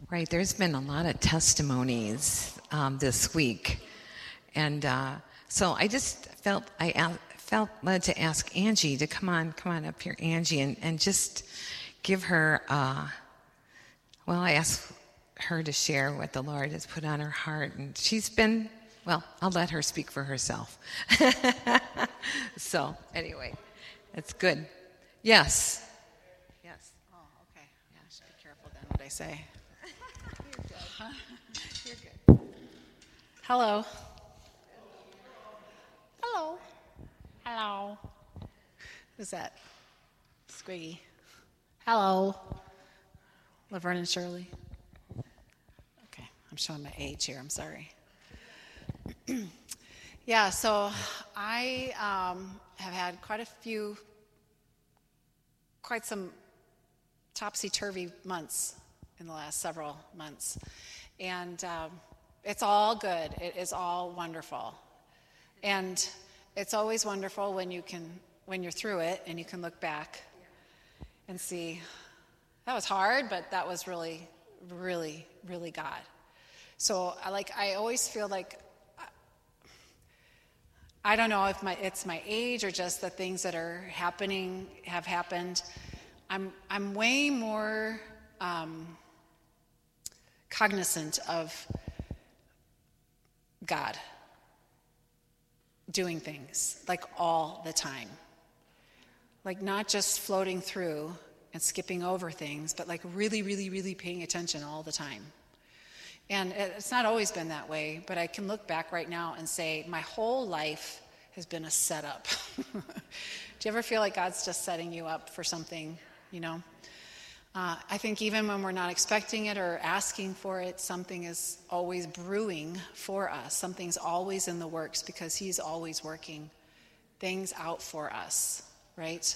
Right, there's been a lot of testimonies this week, and so I just felt led to ask Angie to come on up here, Angie, and just give her. I asked her to share what the Lord has put on her heart, and she's been. Well, I'll let her speak for herself. So anyway, that's good. Yes. Oh, okay. Yeah, I should be careful then what I say. You're good. Hello. Hello. Who's that? Squiggy. Hello. Laverne and Shirley. Okay, I'm showing my age here. I'm sorry. Yeah, so I have had quite some topsy-turvy months in the last several months. And it's all good. It is all wonderful. And it's always wonderful when you're through it and you can look back and see, that was hard, but that was really, really, really God. So I always feel like, I don't know if it's my age or just the things that are have happened. I'm way more cognizant of God doing things like all the time. Like not just floating through and skipping over things, but like really, really, really paying attention all the time. And it's not always been that way, but I can look back right now and say my whole life has been a setup. Do you ever feel like God's just setting you up for something, you know? I think even when we're not expecting it or asking for it, something is always brewing for us. Something's always in the works because he's always working things out for us, right?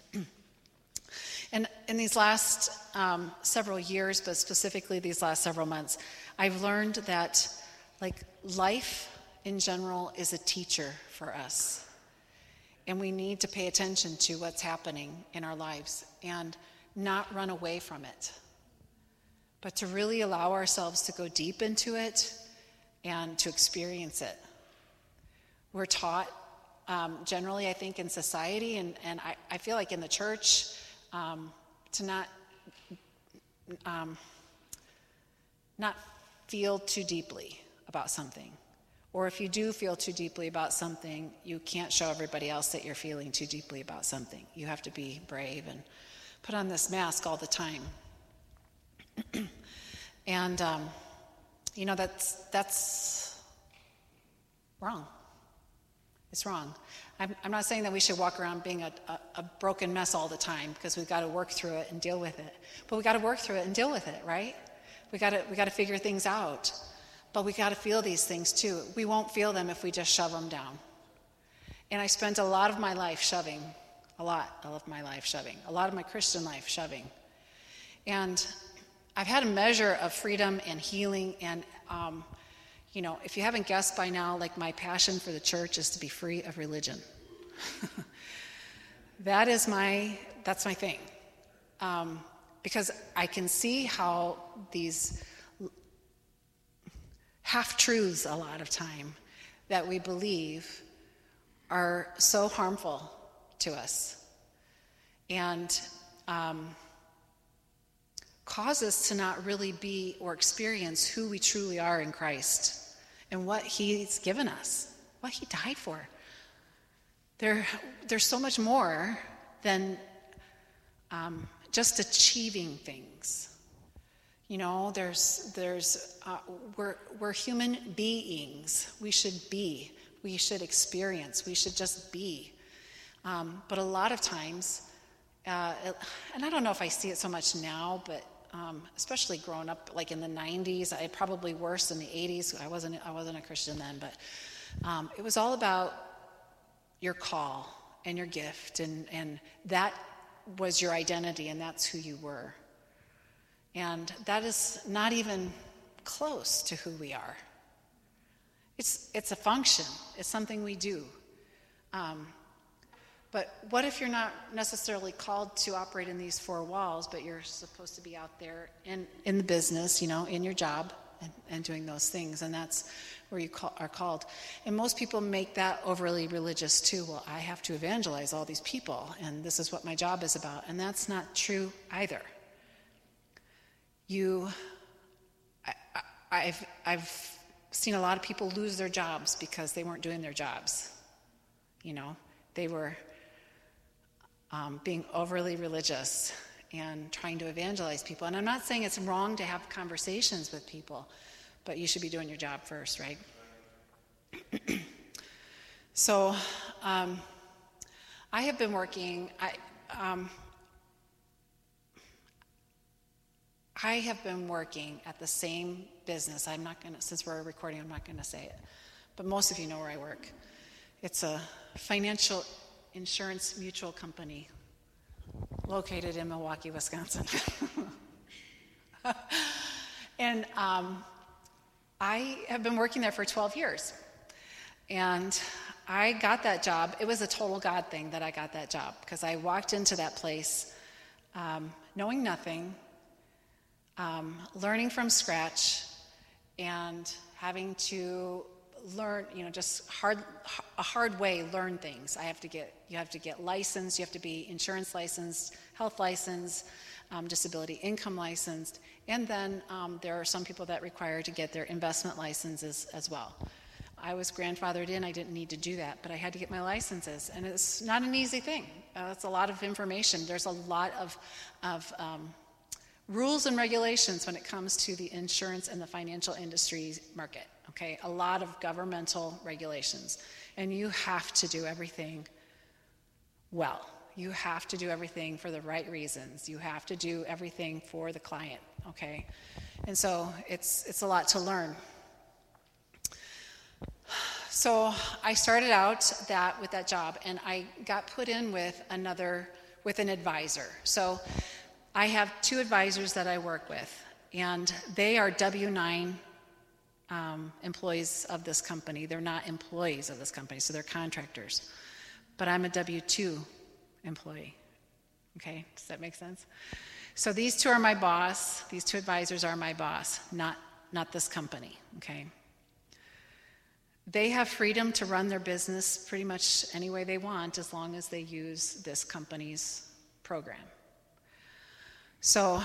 And in these last several years, but specifically these last several months, I've learned that life in general is a teacher for us. And we need to pay attention to what's happening in our lives and not run away from it, but to really allow ourselves to go deep into it and to experience it. We're taught generally, I think, in society, and I feel like in the church, to not feel too deeply about something. Or if you do feel too deeply about something, you can't show everybody else that you're feeling too deeply about something. You have to be brave and put on this mask all the time. And, that's wrong. It's wrong. I'm not saying that we should walk around being a broken mess all the time, because we've got to work through it and deal with it. But we got to work through it and deal with it, right? We got to figure things out. But we got to feel these things too. We won't feel them if we just shove them down. And I spent a lot of my life shoving. A lot of my Christian life shoving. And I've had a measure of freedom and healing. And, if you haven't guessed by now, my passion for the church is to be free of religion. That's my thing. Because I can see how these half-truths a lot of time that we believe are so harmful to us and cause us to not really be or experience who we truly are in Christ and what he's given us, what he died for. There's so much more than just achieving things. We're human beings. We should experience, we should just be. But a lot of times, and I don't know if I see it so much now, but especially growing up in the 90s, probably worse in the 80s. I wasn't a Christian then, but it was all about your call and your gift, and that was your identity, and that's who you were. And that is not even close to who we are. It's a function. It's something we do. But what if you're not necessarily called to operate in these four walls, but you're supposed to be out there in the business, in your job and doing those things, and that's where you are called. And most people make that overly religious too. Well, I have to evangelize all these people, and this is what my job is about. And that's not true either. I've seen a lot of people lose their jobs because they weren't doing their jobs. They were being overly religious and trying to evangelize people. And I'm not saying it's wrong to have conversations with people, but you should be doing your job first, right? So I have been working, I have been working at the same business. I'm not going to, since we're recording, I'm not going to say it. But most of you know where I work. It's a financial insurance mutual company located in Milwaukee, Wisconsin. And I have been working there for 12 years. And I got that job. It was a total God thing that I got that job, because I walked into that place knowing nothing, learning from scratch, and having to learn, just a hard way learn things. You have to get licensed, you have to be insurance licensed, health licensed, disability income licensed, and then there are some people that require to get their investment licenses as well. I was grandfathered in. I didn't need to do that, but I had to get my licenses, and it's not an easy thing. It's a lot of information. There's a lot of rules and regulations when it comes to the insurance and the financial industry market, okay? A lot of governmental regulations, and you have to do everything well. You have to do everything for the right reasons. You have to do everything for the client, okay? And so it's a lot to learn. So I started out with that job, and I got put in with an advisor. So I have two advisors that I work with, and they are W-9 employees of this company. They're not employees of this company, so they're contractors. But I'm a W-2 employee. Okay, does that make sense? So these two are my boss. These two advisors are my boss, not this company, okay? They have freedom to run their business pretty much any way they want, as long as they use this company's program. So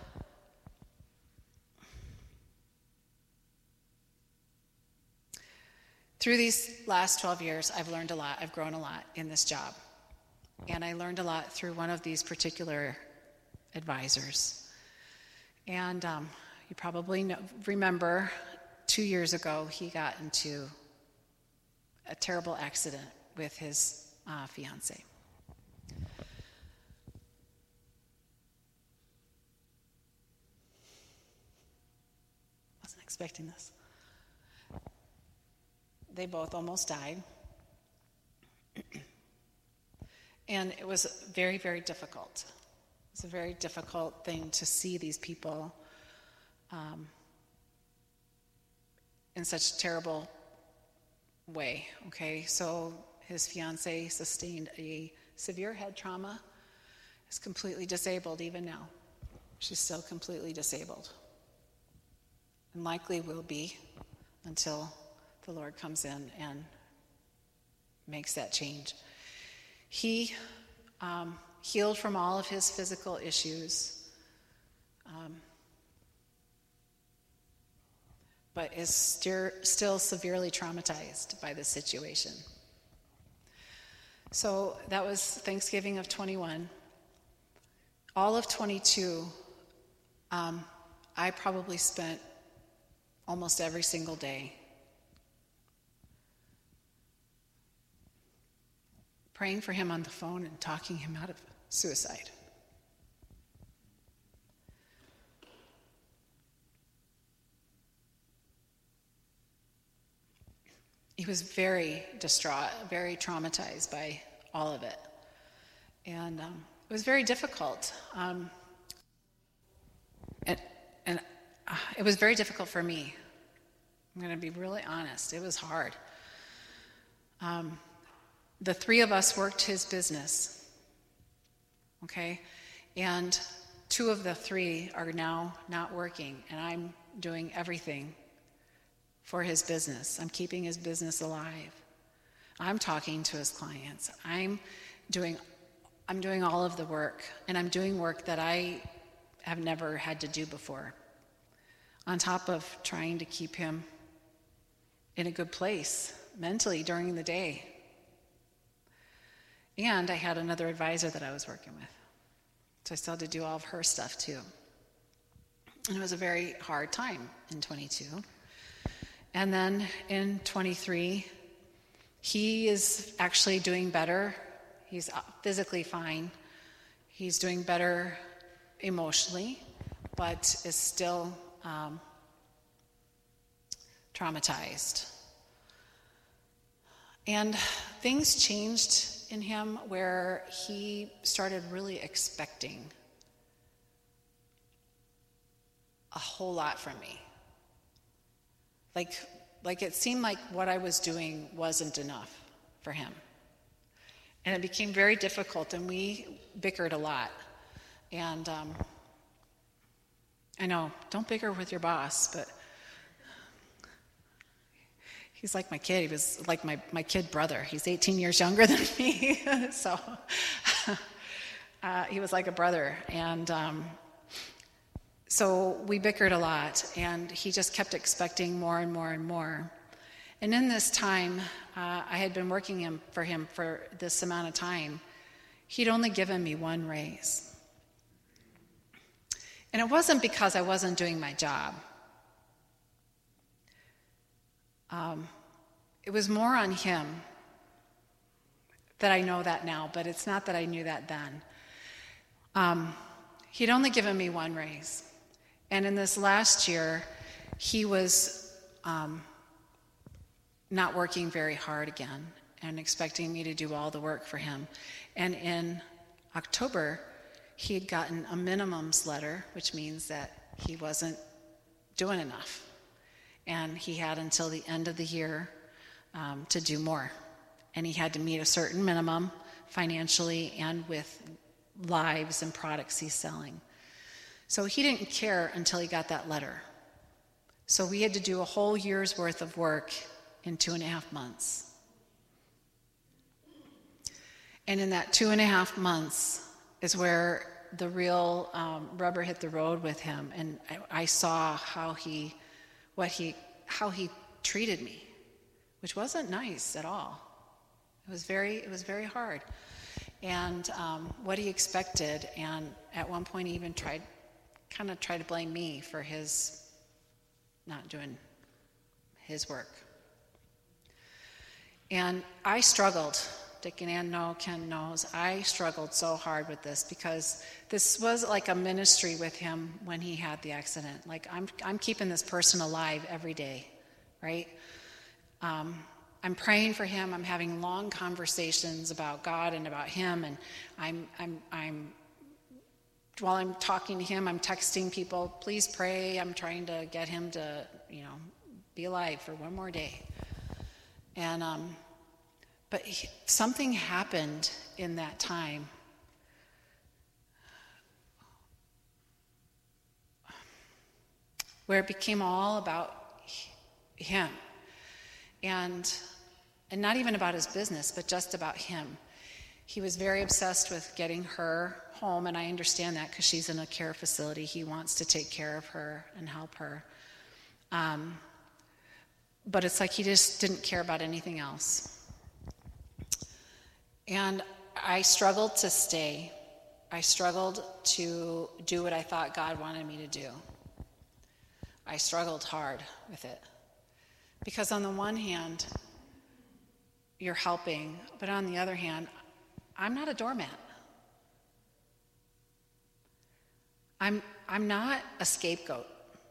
through these last 12 years, I've learned a lot. I've grown a lot in this job. And I learned a lot through one of these particular advisors. And you probably remember 2 years ago, he got into a terrible accident with his fiancée. Wasn't expecting this. They both almost died. And it was very, very difficult. It's a very difficult thing to see these people in such a terrible way, okay? So his fiancée sustained a severe head trauma, is completely disabled even now. She's still completely disabled, and likely will be until the Lord comes in and makes that change. He healed from all of his physical issues, but is still severely traumatized by this situation. So that was Thanksgiving of 21. All of 22, I probably spent almost every single day praying for him on the phone and talking him out of suicide. He was very distraught, very traumatized by all of it. And it was very difficult. And it was very difficult for me. I'm going to be really honest. It was hard. the three of us worked his business, okay? And two of the three are now not working, and I'm doing everything for his business. I'm keeping his business alive. I'm talking to his clients. I'm doing all of the work, and I'm doing work that I have never had to do before, on top of trying to keep him in a good place mentally during the day. And I had another advisor that I was working with. So I still had to do all of her stuff too. And it was a very hard time in 22. And then in 23, he is actually doing better. He's physically fine. He's doing better emotionally, but is still traumatized. And things changed in him where he started really expecting a whole lot from me. Like it seemed like what I was doing wasn't enough for him. And it became very difficult, and we bickered a lot. And I know, don't bicker with your boss, but he's like my kid. He was like my kid brother. He's 18 years younger than me. So he was like a brother. And so we bickered a lot, and he just kept expecting more and more and more. And in this time, I had been working for him for this amount of time. He'd only given me one raise. And it wasn't because I wasn't doing my job. It was more on him that I know that now, but it's not that I knew that then. He'd only given me one raise. And in this last year, he was not working very hard again and expecting me to do all the work for him. And in October, he had gotten a minimums letter, which means that he wasn't doing enough. And he had until the end of the year to do more. And he had to meet a certain minimum financially and with lives and products he's selling. So he didn't care until he got that letter. So we had to do a whole year's worth of work in 2.5 months. And in that 2.5 months is where the real rubber hit the road with him. And I saw how he treated me, which wasn't nice at all. It was very hard. And what he expected, and at one point he even tried to blame me for his not doing his work. And I struggled. Dick and Ann know, Ken knows, I struggled so hard with this because this was like a ministry with him when he had the accident. Like I'm keeping this person alive every day, right? I'm praying for him. I'm having long conversations about God and about him, and I'm while I'm talking to him, I'm texting people, please pray. I'm trying to get him to, be alive for one more day. And but something happened in that time where it became all about him, and not even about his business, but just about him. He was very obsessed with getting her home, and I understand that because she's in a care facility. He wants to take care of her and help her. But it's like he just didn't care about anything else. And I struggled to stay. I struggled to do what I thought God wanted me to do. I struggled hard with it. Because on the one hand, you're helping, but on the other hand, I'm not a doormat. I'm not a scapegoat.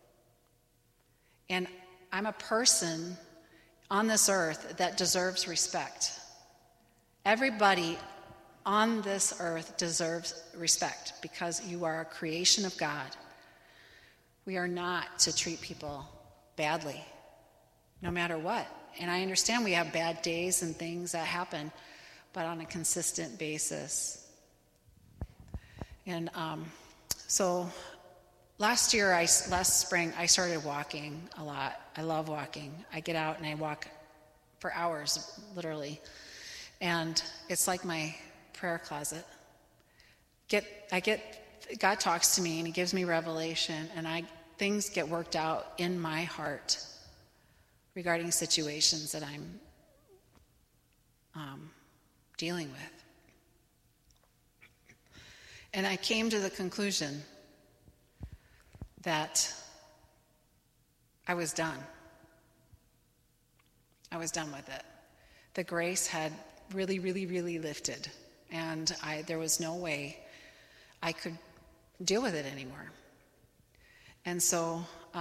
And I'm a person on this earth that deserves respect. Everybody on this earth deserves respect because you are a creation of God. We are not to treat people badly, no matter what. And I understand we have bad days and things that happen, but on a consistent basis. And so last spring, I started walking a lot. I love walking. I get out and I walk for hours, literally. And it's like my prayer closet. God talks to me and he gives me revelation, and things get worked out in my heart regarding situations that I'm dealing with. And I came to the conclusion that I was done. I was done with it. The grace had really, really, really lifted, and there was no way I could deal with it anymore. And so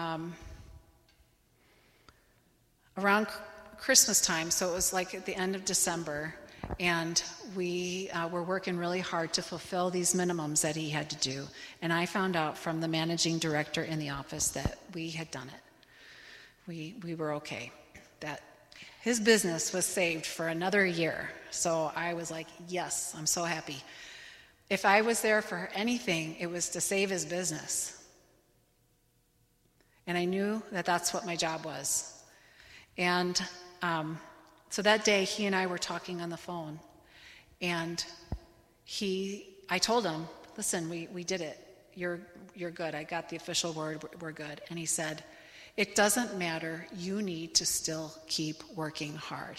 around Christmas time, so it was like at the end of December, and we were working really hard to fulfill these minimums that he had to do. And I found out from the managing director in the office that we had done it. We were okay. That his business was saved for another year. So I was like, yes, I'm so happy. If I was there for anything, it was to save his business. And I knew that that's what my job was. And so that day, he and I were talking on the phone. And I told him, listen, we did it. You're good. I got the official word. We're good. And he said, it doesn't matter. You need to still keep working hard.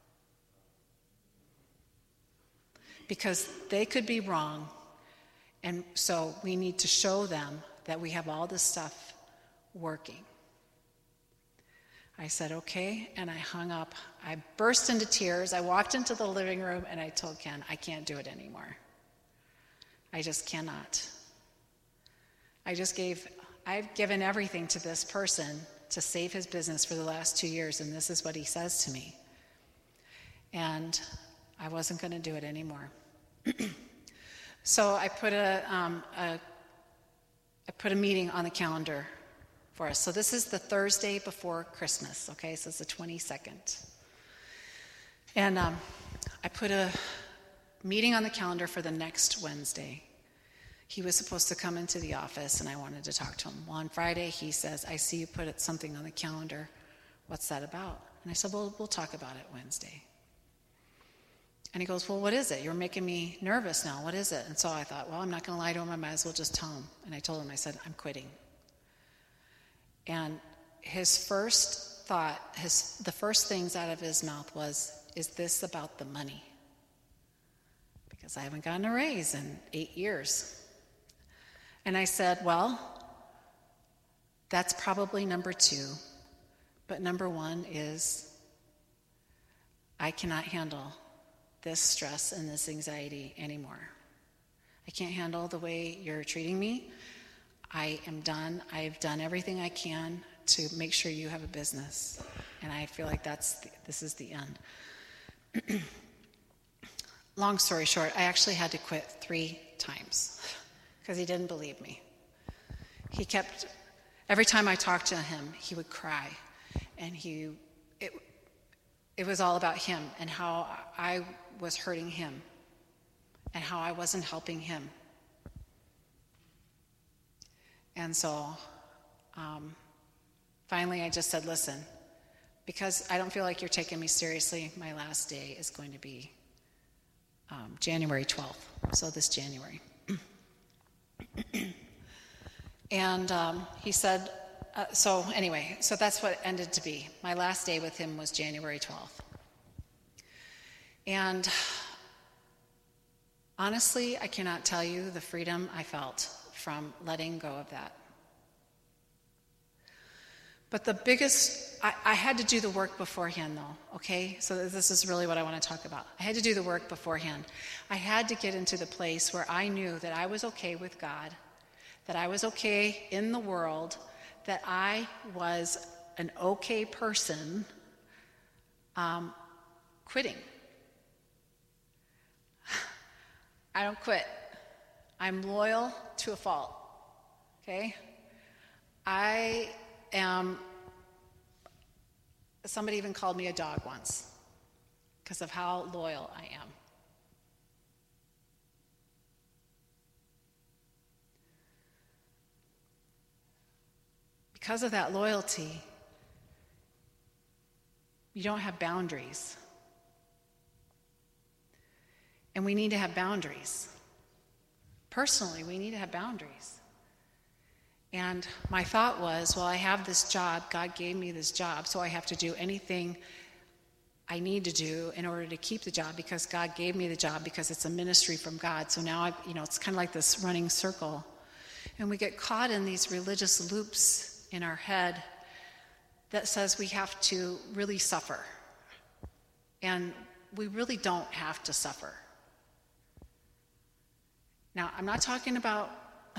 Because they could be wrong. And so we need to show them that we have all this stuff working. I said, okay, and I hung up. I burst into tears. I walked into the living room and I told Ken, I can't do it anymore. I just cannot. I've given everything to this person to save his business for the last 2 years, and this is what he says to me. And I wasn't going to do it anymore. So I put a meeting on the calendar for us. So this is the Thursday before Christmas, okay? So it's the 22nd. And I put a meeting on the calendar for the next Wednesday. He was supposed to come into the office, and I wanted to talk to him. Well, on Friday, he says, I see you put something on the calendar. What's that about? And I said, well, we'll talk about it Wednesday. And he goes, well, what is it? You're making me nervous now. What is it? And so I thought, well, I'm not going to lie to him. I might as well just tell him. And I told him, I said, I'm quitting. And his first thought, the first things out of his mouth was, is this about the money? Because I haven't gotten a raise in 8 years. And I said, well, that's probably number 2. But number 1 is I cannot handle this stress and this anxiety anymore. I can't handle the way you're treating me. I am done. I've done everything I can to make sure you have a business. And I feel like this is the end. Long story short, I actually had to quit 3 times because he didn't believe me. Every time I talked to him, he would cry. And it was all about him and how I was hurting him and how I wasn't helping him. And so finally I just said, listen, because I don't feel like you're taking me seriously, my last day is going to be January 12th, so this January. And he said, so that's what ended to be. My last day with him was January 12th. And honestly, I cannot tell you the freedom I felt from letting go of that. But the biggest, I had to do the work beforehand though, okay? So this is really what I want to talk about. I had to do the work beforehand. I had to get into the place where I knew that I was okay with God, that I was okay in the world, that I was an okay person quitting. I don't quit. I'm loyal to a fault, okay? Somebody even called me a dog once because of how loyal I am. because of that loyalty, you don't have boundaries. And we need to have boundaries. Personally, we need to have boundaries. And my thought was, well, I have this job. God gave me this job, so I have to do anything I need to do in order to keep the job because God gave me the job because it's a ministry from God. So now, it's kind of like this running circle. And we get caught in these religious loops in our head that says we have to really suffer. And we really don't have to suffer. Now, I'm not talking about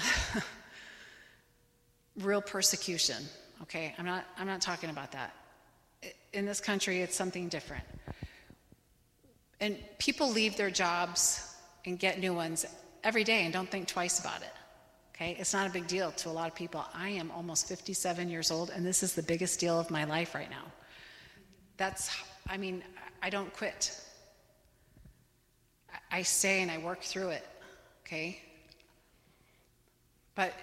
real persecution, okay? I'm not talking about that. In this country, it's something different. And people leave their jobs and get new ones every day and don't think twice about it, okay? It's not a big deal to a lot of people. I am almost 57 years old, and this is the biggest deal of my life right now. I don't quit. I stay and I work through it, okay? But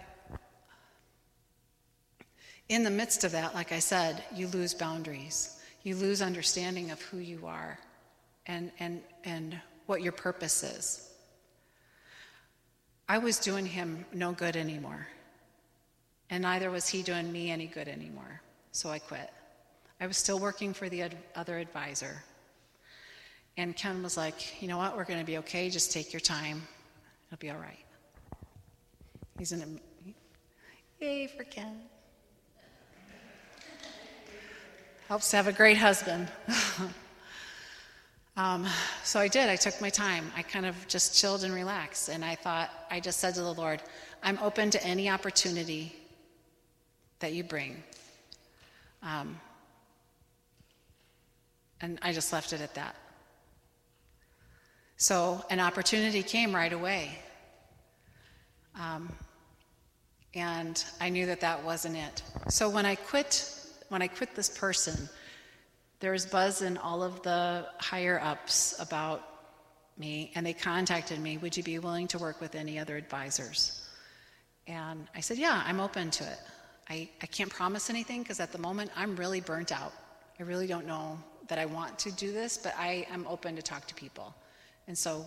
in the midst of that, like I said, you lose boundaries. You lose understanding of who you are and what your purpose is. I was doing him no good anymore. And neither was he doing me any good anymore. So I quit. I was still working for the other advisor. And Ken was like, you know what, we're going to be okay. Just take your time. It'll be all right. Yay for Ken. Helps to have a great husband. So I did. I took my time. I kind of just chilled and relaxed. And I just said to the Lord, I'm open to any opportunity that you bring. And I just left it at that. So an opportunity came right away. And I knew that wasn't it. So when I quit this person, there was buzz in all of the higher ups about me, and they contacted me, would you be willing to work with any other advisors? And I said, yeah, I'm open to it. I can't promise anything because at the moment I'm really burnt out. I really don't know that I want to do this, but I am open to talk to people. And so,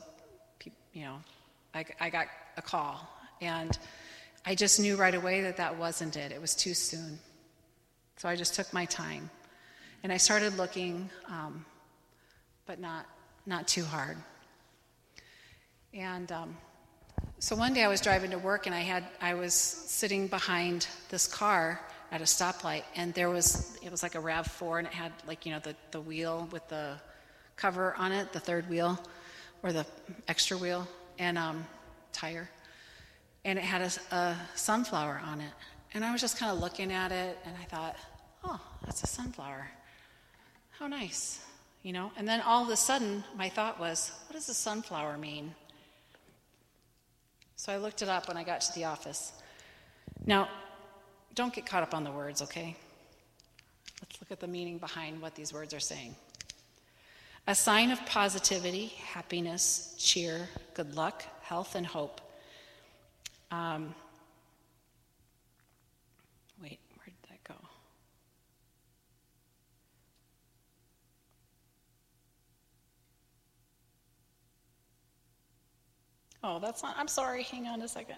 I got a call, and I just knew right away that wasn't it. It was too soon. So I just took my time, and I started looking, but not too hard. And so one day I was driving to work, and I was sitting behind this car at a stoplight, and it was like a RAV4, and it had the wheel with the cover on it, the third wheel, or the extra wheel, and tire, and it had a sunflower on it. And I was just kind of looking at it, and I thought, oh, that's a sunflower. How nice, And then all of a sudden, my thought was, what does a sunflower mean? So I looked it up when I got to the office. Now, don't get caught up on the words, okay? Let's look at the meaning behind what these words are saying. A sign of positivity, happiness, cheer, good luck, health, and hope. Wait, where did that go? Oh, that's not, I'm sorry, hang on a second.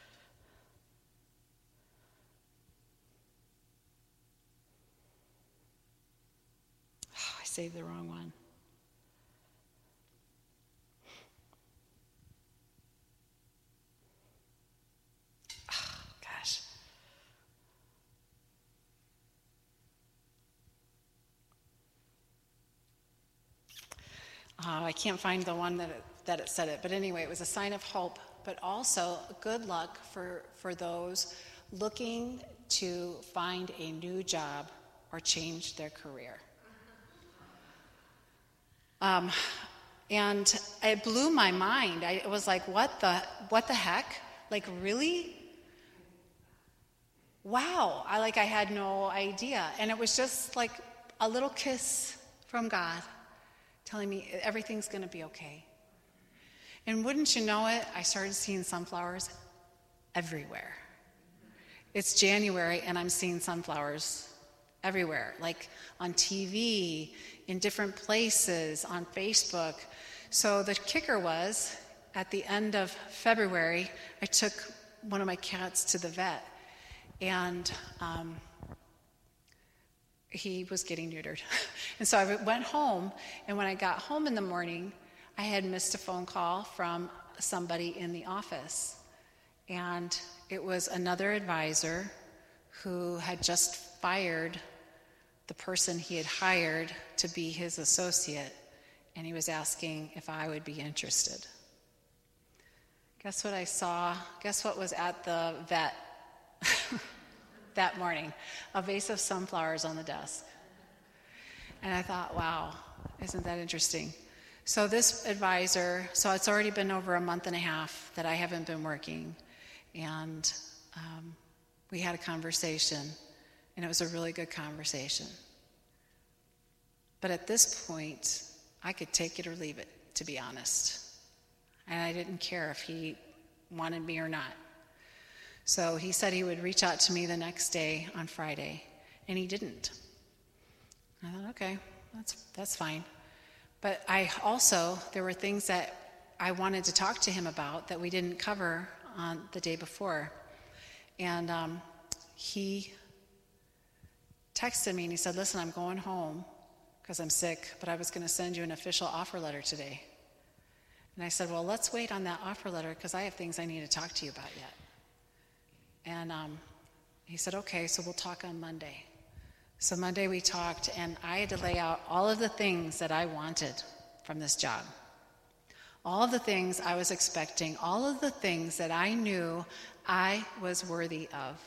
Oh, I saved the wrong one. Oh, gosh. I can't find the one that it said it, but anyway, it was a sign of hope, but also good luck for those looking to find a new job or change their career. And it blew my mind. It was like, what the heck? Like, really? Wow. I had no idea. And it was just like a little kiss from God telling me everything's going to be okay. And wouldn't you know it, I started seeing sunflowers everywhere. It's January and I'm seeing sunflowers everywhere, like on TV, in different places, on Facebook. So the kicker was, at the end of February, I took one of my cats to the vet, and he was getting neutered. And so I went home, and when I got home in the morning, I had missed a phone call from somebody in the office. And it was another advisor who had just fired the person he had hired to be his associate, and he was asking if I would be interested. Guess what I saw? Guess what was at the vet that morning? A vase of sunflowers on the desk. And I thought, wow, isn't that interesting? So this advisor, so it's already been over a month and a half that I haven't been working. And we had a conversation, and it was a really good conversation. But at this point, I could take it or leave it, to be honest. And I didn't care if he wanted me or not. So he said he would reach out to me the next day on Friday, and he didn't. I thought, okay, that's fine. But there were things that I wanted to talk to him about that we didn't cover on the day before. And he texted me and he said, listen, I'm going home because I'm sick, but I was going to send you an official offer letter today. And I said, well, let's wait on that offer letter because I have things I need to talk to you about yet. And he said, okay, so we'll talk on Monday. So Monday we talked, and I had to lay out all of the things that I wanted from this job. All of the things I was expecting, all of the things that I knew I was worthy of.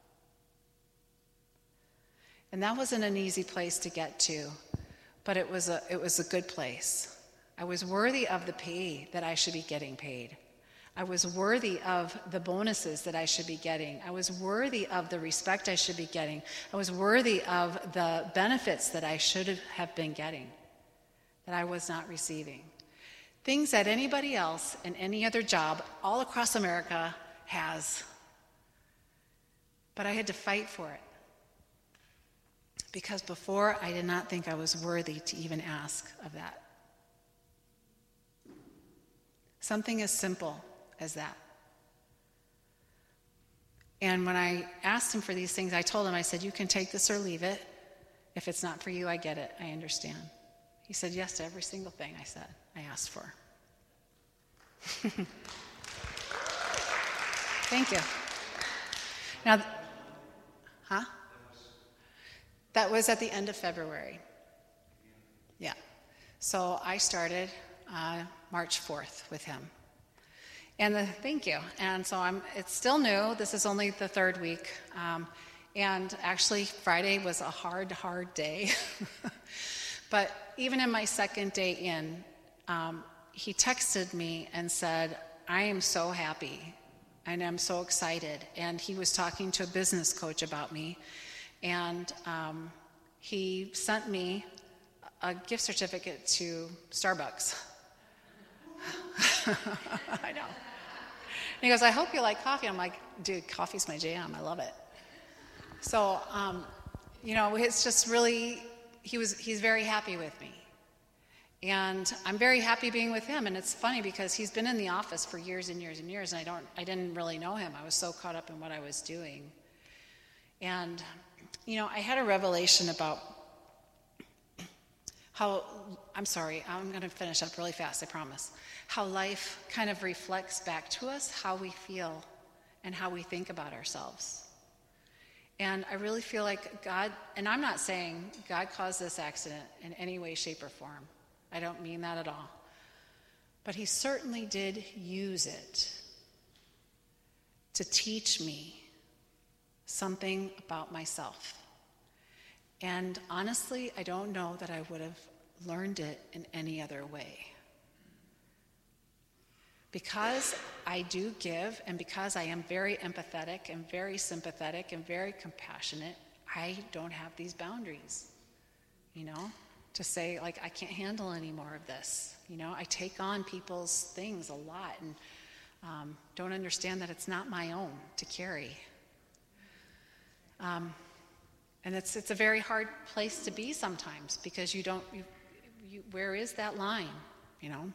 And that wasn't an easy place to get to, but it was a good place. I was worthy of the pay that I should be getting paid. I was worthy of the bonuses that I should be getting. I was worthy of the respect I should be getting. I was worthy of the benefits that I should have been getting, that I was not receiving. Things that anybody else in any other job all across America has. But I had to fight for it. Because before, I did not think I was worthy to even ask of that. Something as simple as that. And when I asked him for these things, I told him, I said, you can take this or leave it. If it's not for you, I get it. I understand. He said yes to every single thing I asked for. Thank you. Now, that was at the end of February. Yeah. So I started March 4th with him. And thank you. And so it's still new. This is only the third week. And actually, Friday was a hard day. But even in my second day in, he texted me and said, I am so happy and I'm so excited. And he was talking to a business coach about me. And he sent me a gift certificate to Starbucks. I know. And he goes, I hope you like coffee. I'm like, dude, coffee's my jam. I love it. So, it's just really, he's very happy with me. And I'm very happy being with him. And it's funny because he's been in the office for years and years and years, and I didn't really know him. I was so caught up in what I was doing. And, I had a revelation about how, I'm going to finish up really fast, I promise. How life kind of reflects back to us how we feel and how we think about ourselves. And I really feel like God, and I'm not saying God caused this accident in any way, shape, or form. I don't mean that at all. But he certainly did use it to teach me something about myself. And honestly, I don't know that I would have learned it in any other way. Because I do give, and because I am very empathetic and very sympathetic and very compassionate, I don't have these boundaries, to say, like, I can't handle any more of this. I take on people's things a lot and don't understand that it's not my own to carry. And it's a very hard place to be sometimes because you where is that line, you know?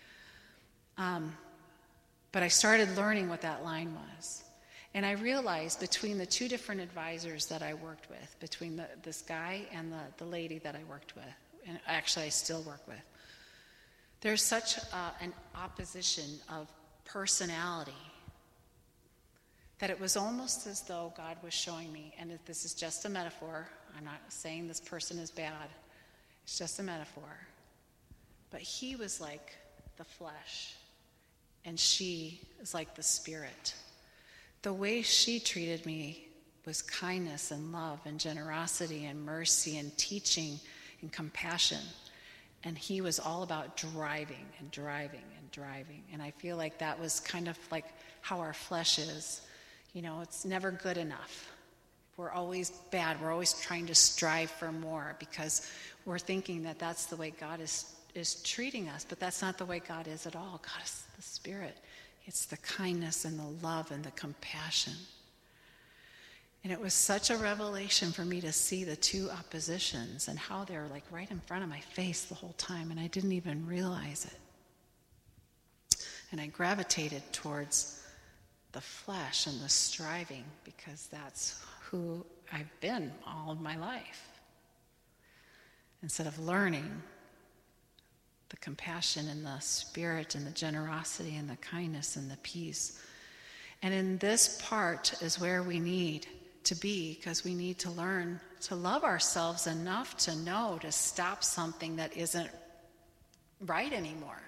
But I started learning what that line was. And I realized between the two different advisors that I worked with, between this guy and the lady that I worked with, and actually I still work with, there's such an opposition of personality that it was almost as though God was showing me, and this is just a metaphor, I'm not saying this person is bad, it's just a metaphor, but he was like the flesh, and she is like the spirit. The way she treated me was kindness and love and generosity and mercy and teaching and compassion. And he was all about driving and driving and driving. And I feel like that was kind of like how our flesh is. You know, it's never good enough. We're always bad. We're always trying to strive for more because we're thinking that that's the way God is treating us. But that's not the way God is at all. God is the Spirit. It's the kindness and the love and the compassion. And it was such a revelation for me to see the two oppositions and how they're like right in front of my face the whole time, and I didn't even realize it. And I gravitated towards the flesh and the striving because that's who I've been all of my life. Instead of learning the compassion and the spirit and the generosity and the kindness and the peace. And in this part is where we need to be, because we need to learn to love ourselves enough to know to stop something that isn't right anymore.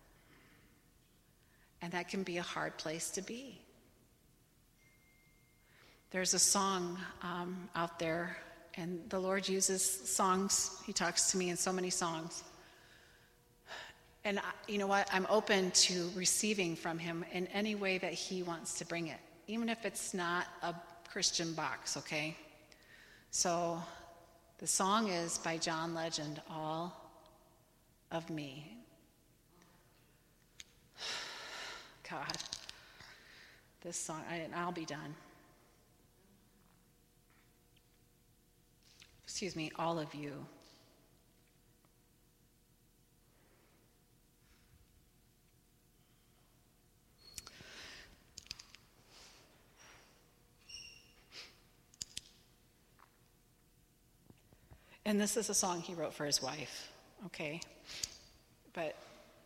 And that can be a hard place to be. There's a song out there, and the Lord uses songs. He talks to me in so many songs. And you know what? I'm open to receiving from him in any way that he wants to bring it, even if it's not a Christian box, okay? So the song is by John Legend, All of Me. God, this song, I'll be done. Excuse me, all of you. And this is a song he wrote for his wife, okay? But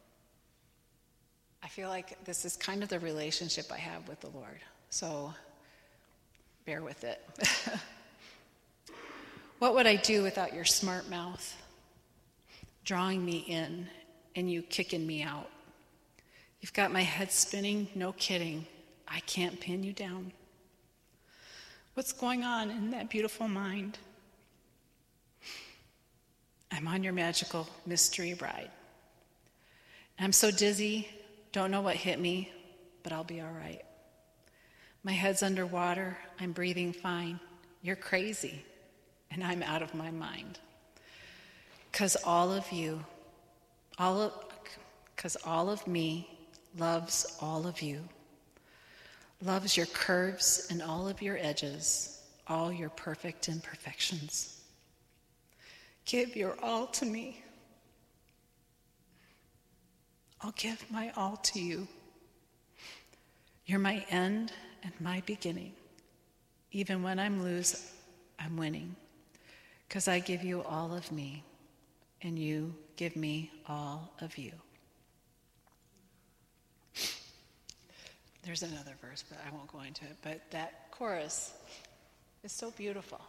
I feel like this is kind of the relationship I have with the Lord. So bear with it. What would I do without your smart mouth, drawing me in and you kicking me out? You've got my head spinning, no kidding. I can't pin you down. What's going on in that beautiful mind? I'm on your magical mystery ride. I'm so dizzy, don't know what hit me, but I'll be all right. My head's underwater, I'm breathing fine. You're crazy, and I'm out of my mind. 'Cause all of me loves all of you. Loves your curves and all of your edges, all your perfect imperfections. Give your all to me. I'll give my all to you. You're my end and my beginning. Even when I'm losing, I'm winning. 'Cause I give you all of me, and you give me all of you. There's another verse, but I won't go into it. But that chorus is so beautiful.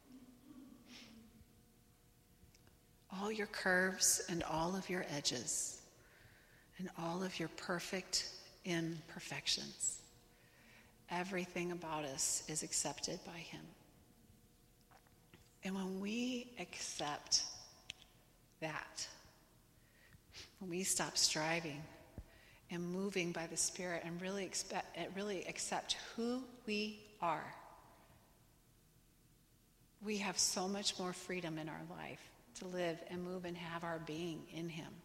All your curves and all of your edges and all of your perfect imperfections. Everything about us is accepted by him. And when we accept that, when we stop striving and moving by the Spirit and really accept who we are, we have so much more freedom in our life to live and move and have our being in him.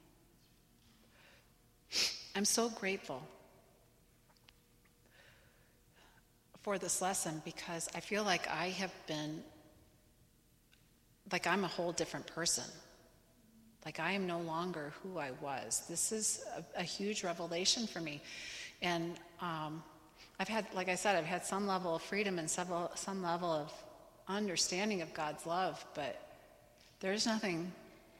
I'm so grateful for this lesson because I feel like I have been, like I'm a whole different person. Like I am no longer who I was. This is a huge revelation for me. And I've had, like I said, I've had some level of freedom and some level of understanding of God's love, but there's nothing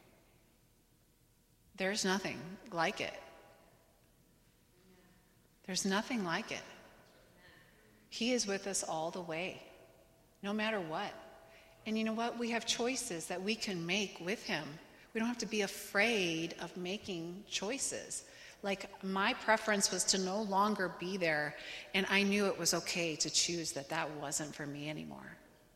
like it. There's nothing like it. He is with us all the way, no matter what. And you know what? We have choices that we can make with him. We don't have to be afraid of making choices. Like my preference was to no longer be there, and I knew it was okay to choose that wasn't for me anymore.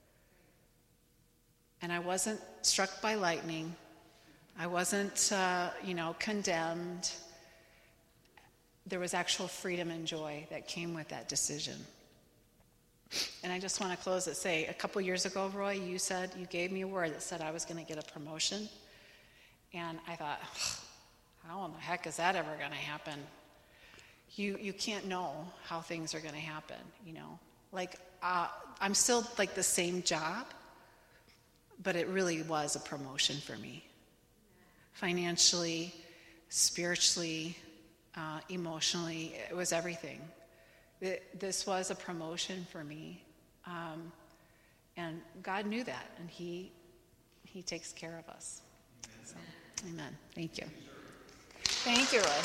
And I wasn't struck by lightning. I wasn't, condemned. There was actual freedom and joy that came with that decision. And I just want to close it, say, a couple years ago, Roy, you gave me a word that said I was going to get a promotion. And I thought, how in the heck is that ever going to happen? You can't know how things are going to happen, Like, I'm still like the same job, but it really was a promotion for me. Financially, spiritually, emotionally, it was everything. This was a promotion for me. And God knew that, and He takes care of us. So, amen. Thank you. Thank you, Roy.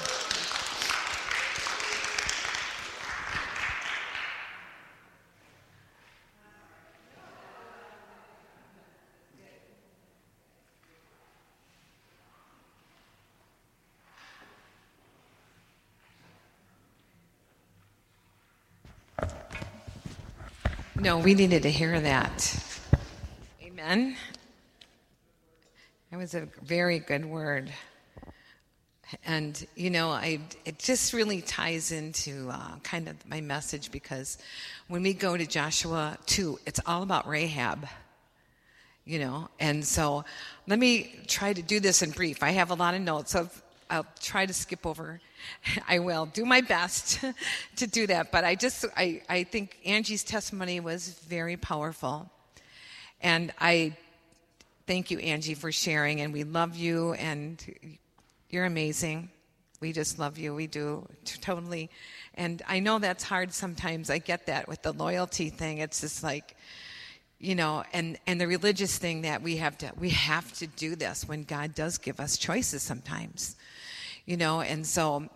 No, we needed to hear that. Amen. That was a very good word. And, it just really ties into kind of my message, because when we go to Joshua 2, it's all about Rahab, And so let me try to do this in brief. I have a lot of notes, so I'll try to skip over. I will do my best to do that. But I think Angie's testimony was very powerful. And I thank you, Angie, for sharing. And we love you, and you're amazing. We just love you. We do, totally. And I know that's hard sometimes. I get that with the loyalty thing. It's just like, and the religious thing that we have to do this when God does give us choices sometimes, And so,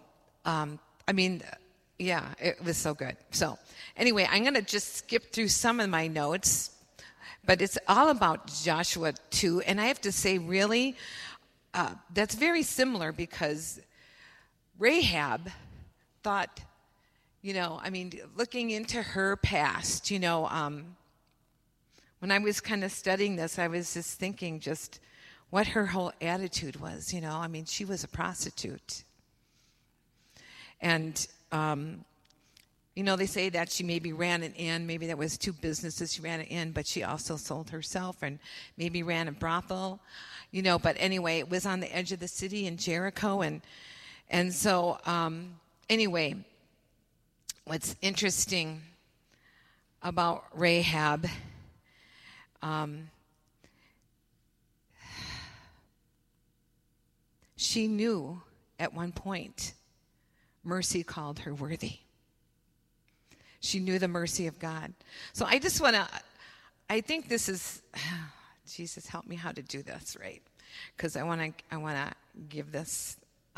it was so good. So anyway, I'm going to just skip through some of my notes, but it's all about Joshua 2. And I have to say, really, that's very similar, because Rahab thought, looking into her past, when I was kind of studying this, I was just thinking just what her whole attitude was, she was a prostitute. And, they say that she maybe ran an inn, maybe that was 2 businesses, she ran an inn, but she also sold herself and maybe ran a brothel, but anyway, it was on the edge of the city in Jericho. And so, anyway, what's interesting about Rahab, she knew at one point mercy called her worthy. She knew the mercy of God. So I think this is, Jesus, help me how to do this right, because I want to give this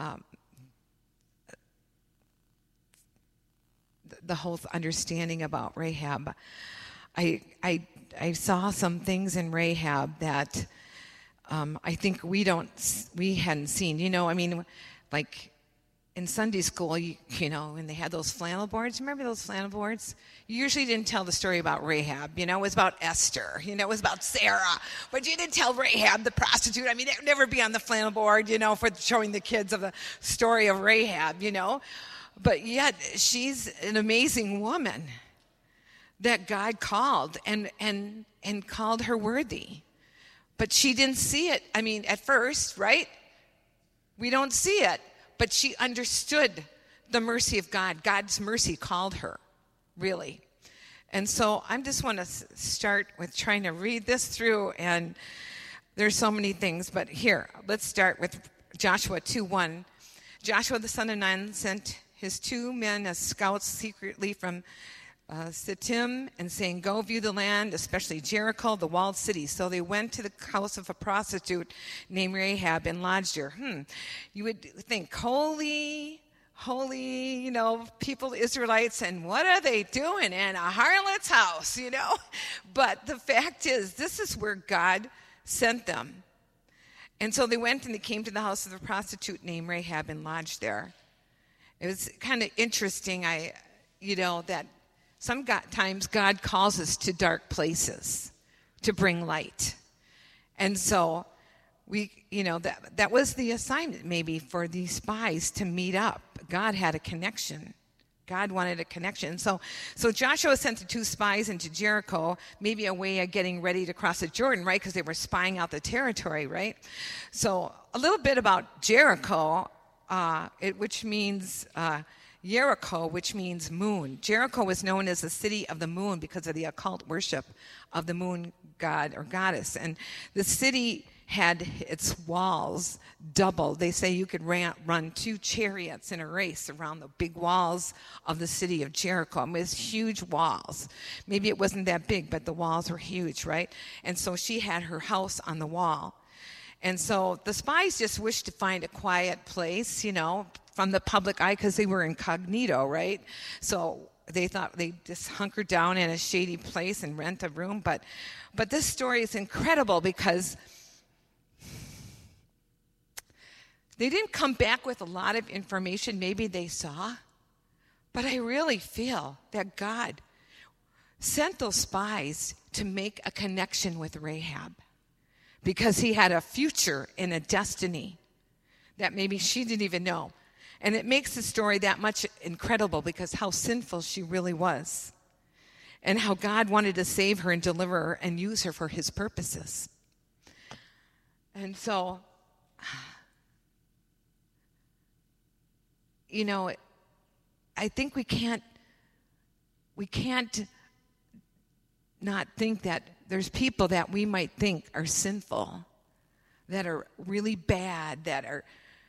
the whole understanding about Rahab. I saw some things in Rahab that I think we hadn't seen. Like in Sunday school, when they had those flannel boards. Remember those flannel boards? You usually didn't tell the story about Rahab. It was about Esther. It was about Sarah. But you didn't tell Rahab, the prostitute. It would never be on the flannel board, for showing the kids of the story of Rahab, But yet, she's an amazing woman that God called and called her worthy. But she didn't see it. At first, right? We don't see it. But she understood the mercy of God. God's mercy called her, really. And so I just want to start with trying to read this through, and there's so many things. But here, let's start with Joshua 2:1. Joshua the son of Nun sent his 2 men as scouts secretly from Sittim and saying, "Go view the land, especially Jericho, the walled city." So they went to the house of a prostitute named Rahab and lodged her. You would think, holy, people, Israelites, and what are they doing in a harlot's house, But the fact is, this is where God sent them. And so they went and they came to the house of a prostitute named Rahab and lodged there. It was kind of interesting, that sometimes God calls us to dark places to bring light. And so that was the assignment maybe for these spies to meet up. God had a connection. God wanted a connection. So Joshua sent the 2 spies into Jericho, maybe a way of getting ready to cross the Jordan, right? Because they were spying out the territory, right? So a little bit about Jericho, which means Jericho, which means moon. Jericho was known as the city of the moon because of the occult worship of the moon god or goddess. And the city had its walls doubled. They say you could run 2 chariots in a race around the big walls of the city of Jericho. It was huge walls. Maybe it wasn't that big, but the walls were huge, right? And so she had her house on the wall. And so the spies just wished to find a quiet place, from the public eye because they were incognito, right? So they thought they'd just hunker down in a shady place and rent a room. But this story is incredible because they didn't come back with a lot of information maybe they saw, but I really feel that God sent those spies to make a connection with Rahab because he had a future and a destiny that maybe she didn't even know. And it makes the story that much incredible because how sinful she really was and how God wanted to save her and deliver her and use her for his purposes. And so, I think we can't not think that there's people that we might think are sinful, that are really bad, that are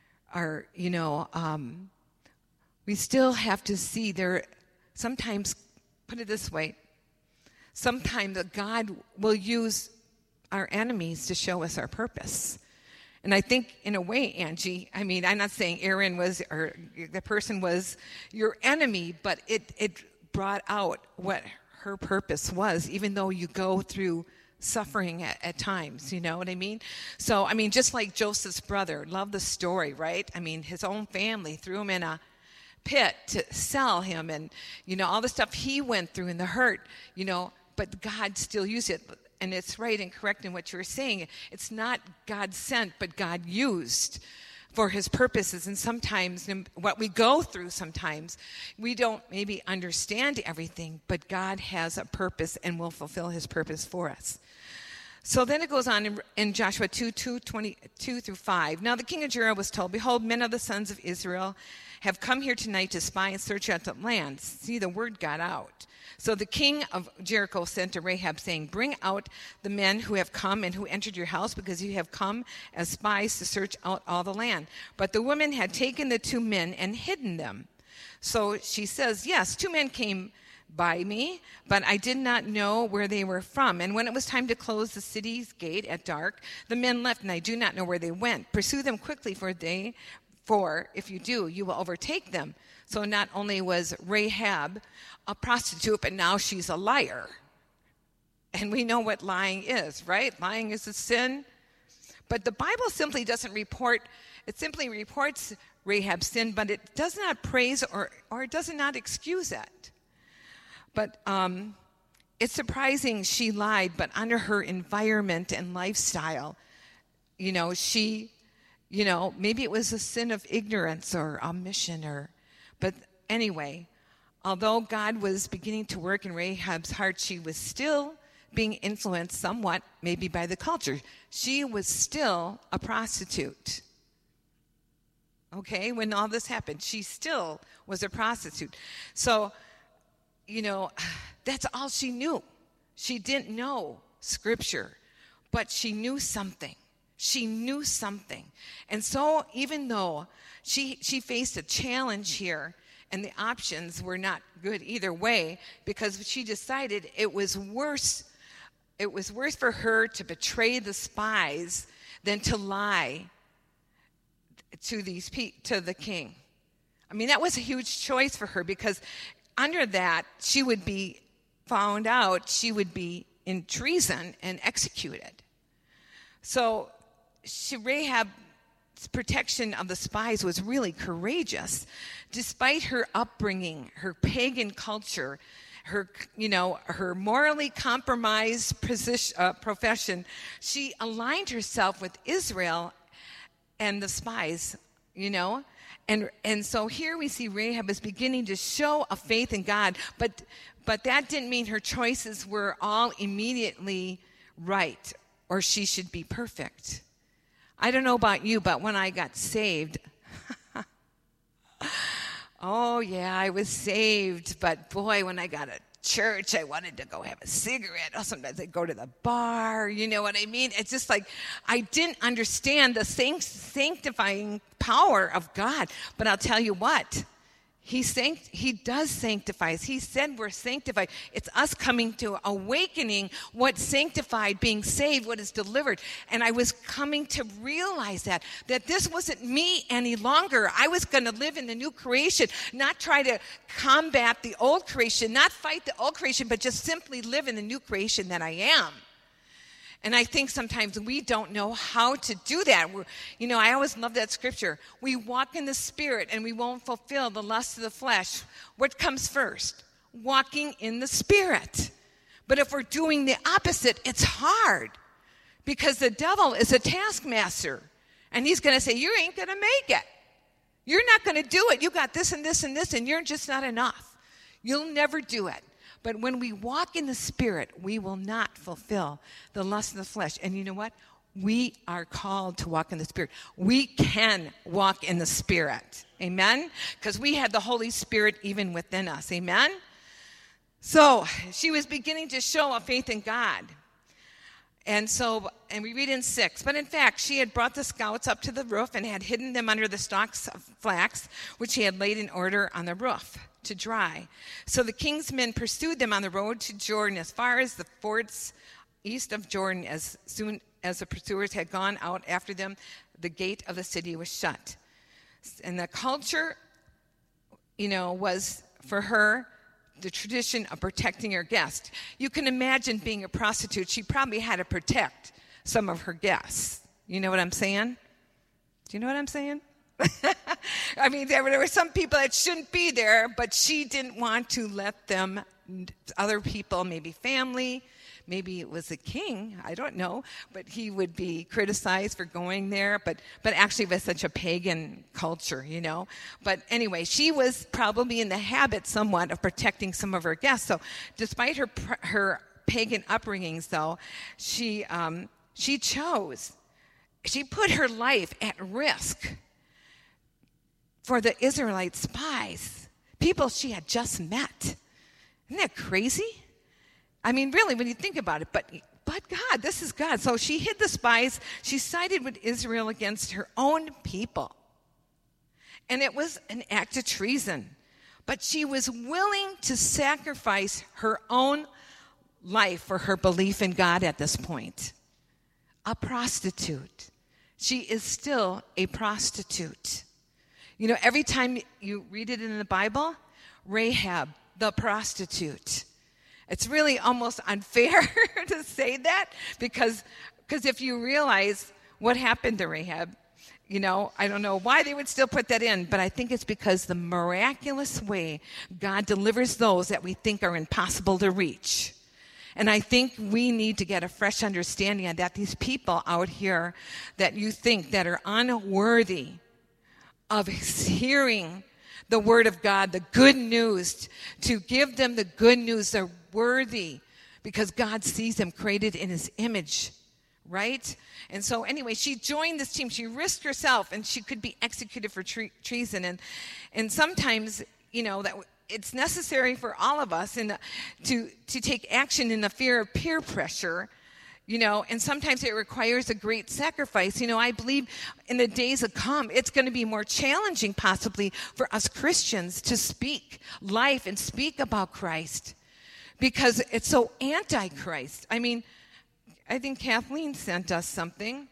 we still have to see there. Sometimes, put it this way, sometimes God will use our enemies to show us our purpose. And I think in a way, Angie, I'm not saying Aaron was, or the person was your enemy, but it brought out what her purpose was, even though you go through suffering at times, you know what I mean? So, just like Joseph's brother, love the story, right? His own family threw him in a pit to sell him and, all the stuff he went through and the hurt, but God still used it. And it's right and correct in what you were saying. It's not God sent, but God used for his purposes. And sometimes what we go through, sometimes we don't maybe understand everything, but God has a purpose and will fulfill his purpose for us. So then it goes on in Joshua 2:22 through 5. Now the king of Jericho was told, "Behold, men of the sons of Israel have come here tonight to spy and search out the land." See, the word got out. So the king of Jericho sent to Rahab, saying, "Bring out the men who have come and who entered your house, because you have come as spies to search out all the land." But the woman had taken the 2 men and hidden them. So she says, "Yes, 2 men came by me, but I did not know where they were from. And when it was time to close the city's gate at dark, the men left, and I do not know where they went. Pursue them quickly, for if you do, you will overtake them." So not only was Rahab a prostitute, but now she's a liar. And we know what lying is, right? Lying is a sin. But the Bible simply doesn't report, it simply reports Rahab's sin, but it does not praise or it does not excuse it. But it's surprising she lied, but under her environment and lifestyle, she, maybe it was a sin of ignorance or omission but anyway, although God was beginning to work in Rahab's heart, she was still being influenced somewhat, maybe by the culture. She was still a prostitute. Okay, when all this happened, she still was a prostitute. So that's all she knew. She didn't know Scripture, but she knew something. She knew something. And so even though she faced a challenge here, and the options were not good either way, because she decided it was worse for her to betray the spies than to lie to the king. I mean, that was a huge choice for her, because under that, she would be found out, she would be in treason and executed. So Rahab's protection of the spies was really courageous. Despite her upbringing, her pagan culture, her morally compromised profession, she aligned herself with Israel and the spies, And so here we see Rahab is beginning to show a faith in God, but that didn't mean her choices were all immediately right, or she should be perfect. I don't know about you, but when I got saved, oh yeah, I was saved, but boy, when I got a church, I wanted to go have a cigarette. Oh, sometimes I'd go to the bar, you know what I mean? It's just like I didn't understand the sanctifying power of God. But I'll tell you what, He does sanctify us. He said we're sanctified. It's us coming to awakening what's sanctified, being saved, what is delivered. And I was coming to realize that this wasn't me any longer. I was going to live in the new creation, not try to combat the old creation, not fight the old creation, but just simply live in the new creation that I am. And I think sometimes we don't know how to do that. I always love that scripture. We walk in the Spirit and we won't fulfill the lust of the flesh. What comes first? Walking in the Spirit. But if we're doing the opposite, it's hard, because the devil is a taskmaster. And he's going to say, you ain't going to make it. You're not going to do it. You got this and this and this, and you're just not enough. You'll never do it. But when we walk in the Spirit, we will not fulfill the lust of the flesh. And you know what? We are called to walk in the Spirit. We can walk in the Spirit. Amen? Because we have the Holy Spirit even within us. Amen? So she was beginning to show a faith in God. And we read in 6, but in fact, she had brought the scouts up to the roof and had hidden them under the stalks of flax, which she had laid in order on the roof to dry. So the king's men pursued them on the road to Jordan as far as the fords east of Jordan. As soon as the pursuers had gone out after them, the gate of the city was shut. And the culture, was for her the tradition of protecting her guests. You can imagine being a prostitute. She probably had to protect some of her guests. You know what I'm saying? Do you know what I'm saying? I mean, there were some people that shouldn't be there, but she didn't want to let them, other people, maybe family, maybe it was a king, I don't know, but he would be criticized for going there, but actually it was such a pagan culture, But anyway, she was probably in the habit somewhat of protecting some of her guests. So despite her pagan upbringings, though, she put her life at risk for the Israelite spies, people she had just met. Isn't that crazy? I mean, really, when you think about it, but God, this is God. So she hid the spies. She sided with Israel against her own people. And it was an act of treason. But she was willing to sacrifice her own life for her belief in God at this point. A prostitute. She is still a prostitute. Every time you read it in the Bible, Rahab, the prostitute. It's really almost unfair to say that because if you realize what happened to Rahab, I don't know why they would still put that in, but I think it's because the miraculous way God delivers those that we think are impossible to reach. And I think we need to get a fresh understanding of that. These people out here that you think that are unworthy of hearing the word of God, the good news, to give them the good news, they're worthy because God sees them created in his image, right? And so anyway, she joined this team. She risked herself, and she could be executed for treason. And sometimes, it's necessary for all of us to take action in the fear of peer pressure, and sometimes it requires a great sacrifice. I believe in the days to come, it's going to be more challenging possibly for us Christians to speak life and speak about Christ because it's so anti-Christ. I mean, I think Kathleen sent us something.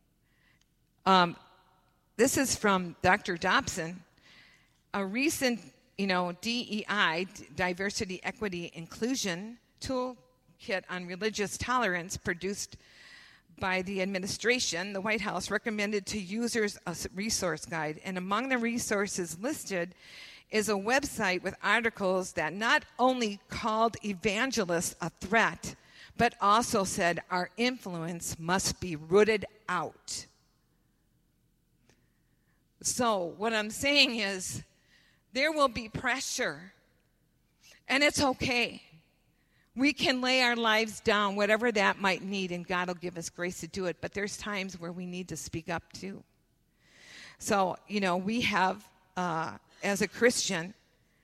This is from Dr. Dobson. A recent, DEI, Diversity, Equity, Inclusion toolkit on religious tolerance produced by the administration, the White House recommended to users a resource guide. And among the resources listed is a website with articles that not only called evangelists a threat, but also said our influence must be rooted out. So what I'm saying is there will be pressure, and it's okay. We can lay our lives down, whatever that might need, and God will give us grace to do it. But there's times where we need to speak up too. So, we have, as a Christian,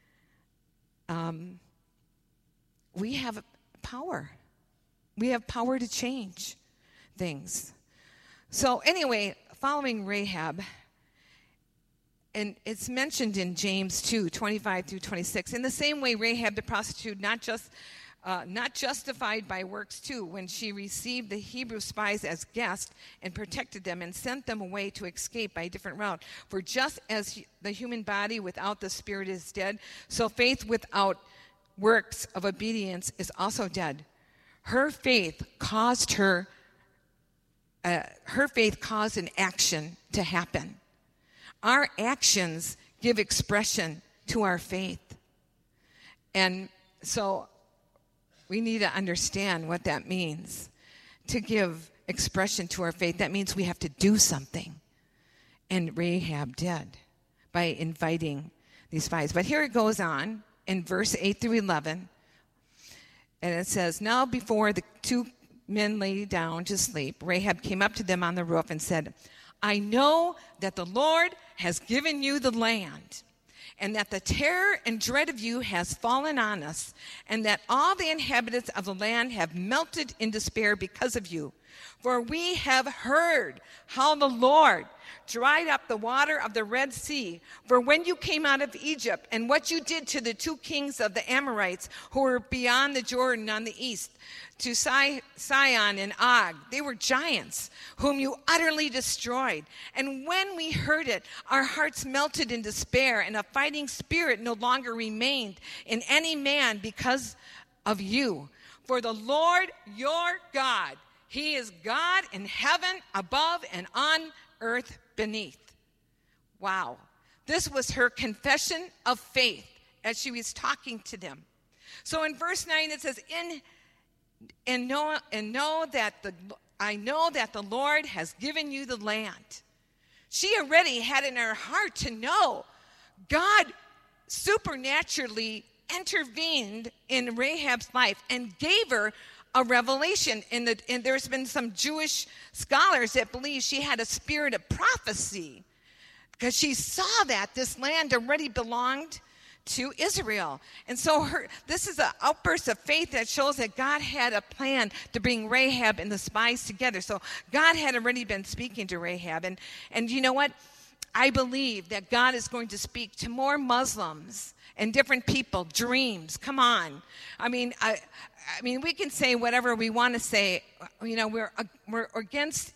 we have power. We have power to change things. So anyway, following Rahab, and it's mentioned in James 2:25 through 26. In the same way, Rahab the prostitute, not justified by works too, when she received the Hebrew spies as guests and protected them and sent them away to escape by a different route. For just as the human body without the spirit is dead, so faith without works of obedience is also dead. Her faith caused an action to happen. Our actions give expression to our faith. And so we need to understand what that means. To give expression to our faith, that means we have to do something. And Rahab did by inviting these spies. But here it goes on in verse 8 through 11. And it says, now before the two men lay down to sleep, Rahab came up to them on the roof and said, I know that the Lord has given you the land, and that the terror and dread of you has fallen on us, and that all the inhabitants of the land have melted in despair because of you. For we have heard how the Lord dried up the water of the Red Sea. For when you came out of Egypt, and what you did to the two kings of the Amorites who were beyond the Jordan on the east, to Sihon and Og, they were giants whom you utterly destroyed. And when we heard it, our hearts melted in despair, and a fighting spirit no longer remained in any man because of you. For the Lord your God, He is God in heaven above and on earth beneath. Wow. This was her confession of faith as she was talking to them. So in verse 9 it says, I know that the Lord has given you the land. She already had in her heart to know God supernaturally intervened in Rahab's life and gave her a revelation. And there's been some Jewish scholars that believe she had a spirit of prophecy because she saw that this land already belonged to Israel. And so this is an outburst of faith that shows that God had a plan to bring Rahab and the spies together. So God had already been speaking to Rahab. And you know what? I believe that God is going to speak to more Muslims and different people, dreams. Come on. I mean, we can say whatever we want to say. You know, we're against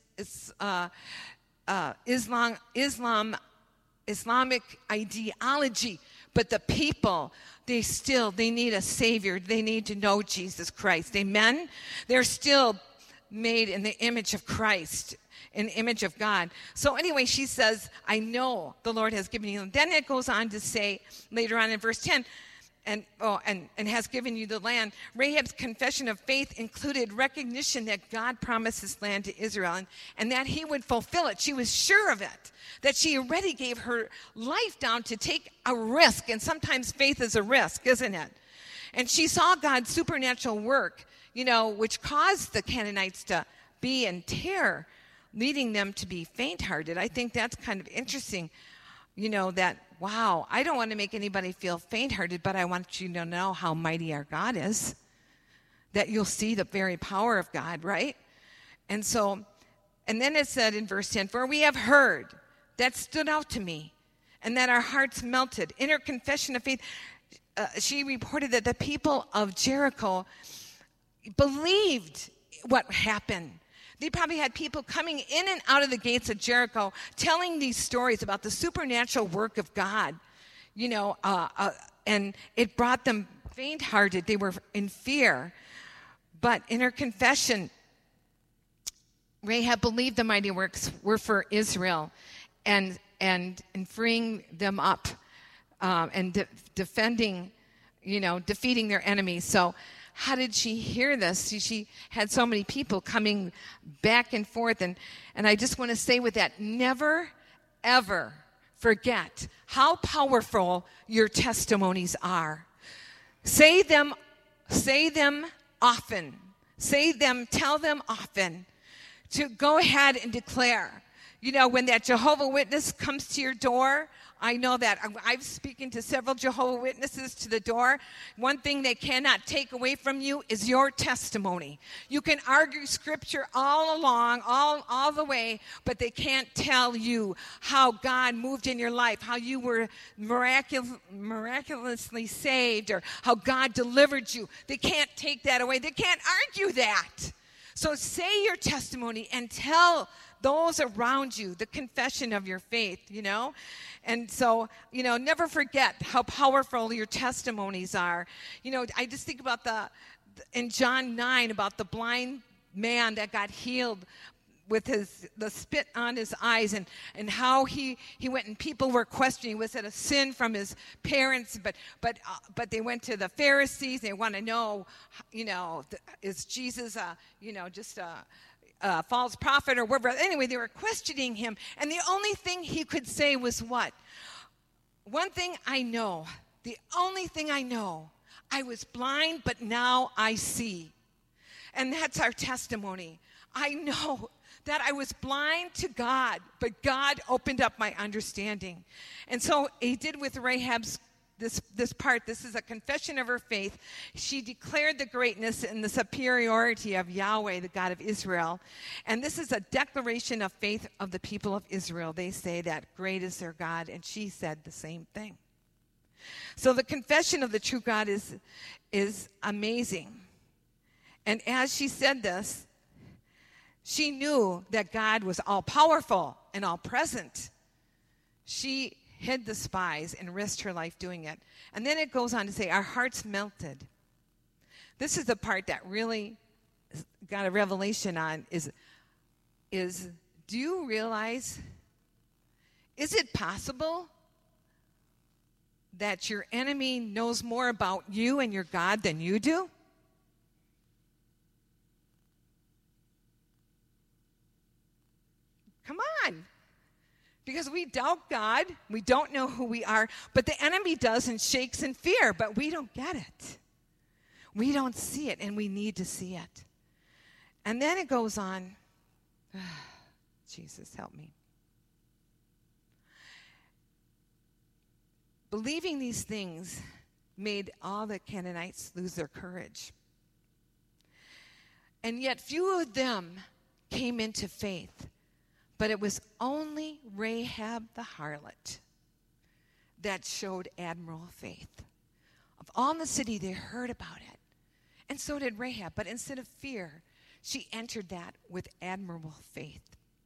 Islamic ideology. But the people, they need a Savior. They need to know Jesus Christ. Amen? They're still made in the image of Christ, in the image of God. So anyway, she says, I know the Lord has given you. And then it goes on to say later on in verse 10, and has given you the land. Rahab's confession of faith included recognition that God promised this land to Israel and that he would fulfill it. She was sure of it, that she already gave her life down to take a risk. And sometimes faith is a risk, isn't it? And she saw God's supernatural work, which caused the Canaanites to be in terror, leading them to be faint-hearted. I think that's kind of interesting, that wow, I don't want to make anybody feel faint-hearted, but I want you to know how mighty our God is, that you'll see the very power of God, right? And then it said in verse 10, for we have heard, that stood out to me, and that our hearts melted. In her confession of faith, she reported that the people of Jericho believed what happened. They probably had people coming in and out of the gates of Jericho telling these stories about the supernatural work of God, and it brought them faint-hearted. They were in fear. But in her confession, Rahab believed the mighty works were for Israel and freeing them up and defending, defeating their enemies. So how did she hear this? She had so many people coming back and forth. And I just want to say with that, never, ever forget how powerful your testimonies are. Say them often. Tell them often. To go ahead and declare. When that Jehovah's Witness comes to your door, I know that I've spoken to several Jehovah's Witnesses to the door. One thing they cannot take away from you is your testimony. You can argue scripture all along, all the way, but they can't tell you how God moved in your life, how you were miraculously saved, or how God delivered you. They can't take that away. They can't argue that. So say your testimony and tell those around you the confession of your faith, And so, never forget how powerful your testimonies are. I just think about in John 9, about the blind man that got healed with the spit on his eyes, and how he went and people were questioning, was it a sin from his parents? But they went to the Pharisees. They want to know, is Jesus, just a false prophet or whatever. Anyway, they were questioning him, and the only thing he could say was what? One thing I know, the only thing I know, I was blind, but now I see. And that's our testimony. I know that I was blind to God, but God opened up my understanding. And so he did with Rahab's this part. This is a confession of her faith. She declared the greatness and the superiority of Yahweh, the God of Israel. And this is a declaration of faith of the people of Israel. They say that great is their God, and she said the same thing. So the confession of the true God is amazing. And as she said this, she knew that God was all-powerful and all-present. She hid the spies and risked her life doing it. And then it goes on to say, our hearts melted. This is the part that really got a revelation on is do you realize, is it possible that your enemy knows more about you and your God than you do? Come on. Because we doubt God, we don't know who we are, but the enemy does and shakes in fear, but we don't get it. We don't see it, and we need to see it. And then it goes on. Jesus, help me. Believing these things made all the Canaanites lose their courage. And yet few of them came into faith. But it was only Rahab the harlot that showed admirable faith. Of all in the city, they heard about it. And so did Rahab. But instead of fear, she entered that with admirable faith.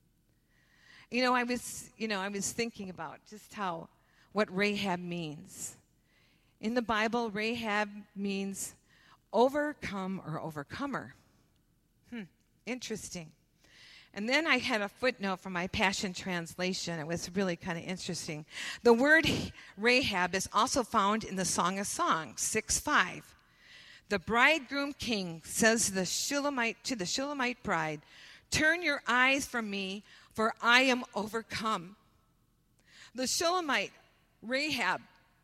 I was thinking about just what Rahab means. In the Bible, Rahab means overcome or overcomer. Interesting. And then I had a footnote from my Passion Translation. It was really kind of interesting. The word Rahab is also found in the Song of Songs, 6:5. The bridegroom king says to the Shulamite bride, turn your eyes from me, for I am overcome. The Shulamite, Rahab,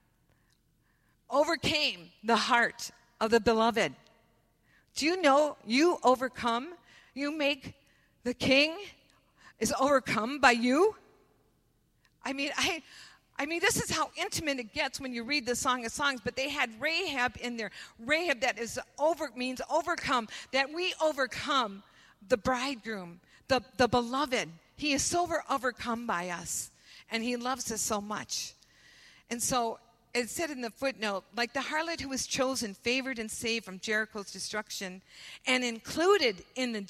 overcame the heart of the beloved. Do you know you overcome? You make the king is overcome by you. I mean, I mean, this is how intimate it gets when you read the Song of Songs, but they had Rahab in there. Rahab, that is means overcome, that we overcome the bridegroom, the beloved. He is so overcome by us, and he loves us so much. And so it said in the footnote, like the harlot who was chosen, favored, and saved from Jericho's destruction, and included in the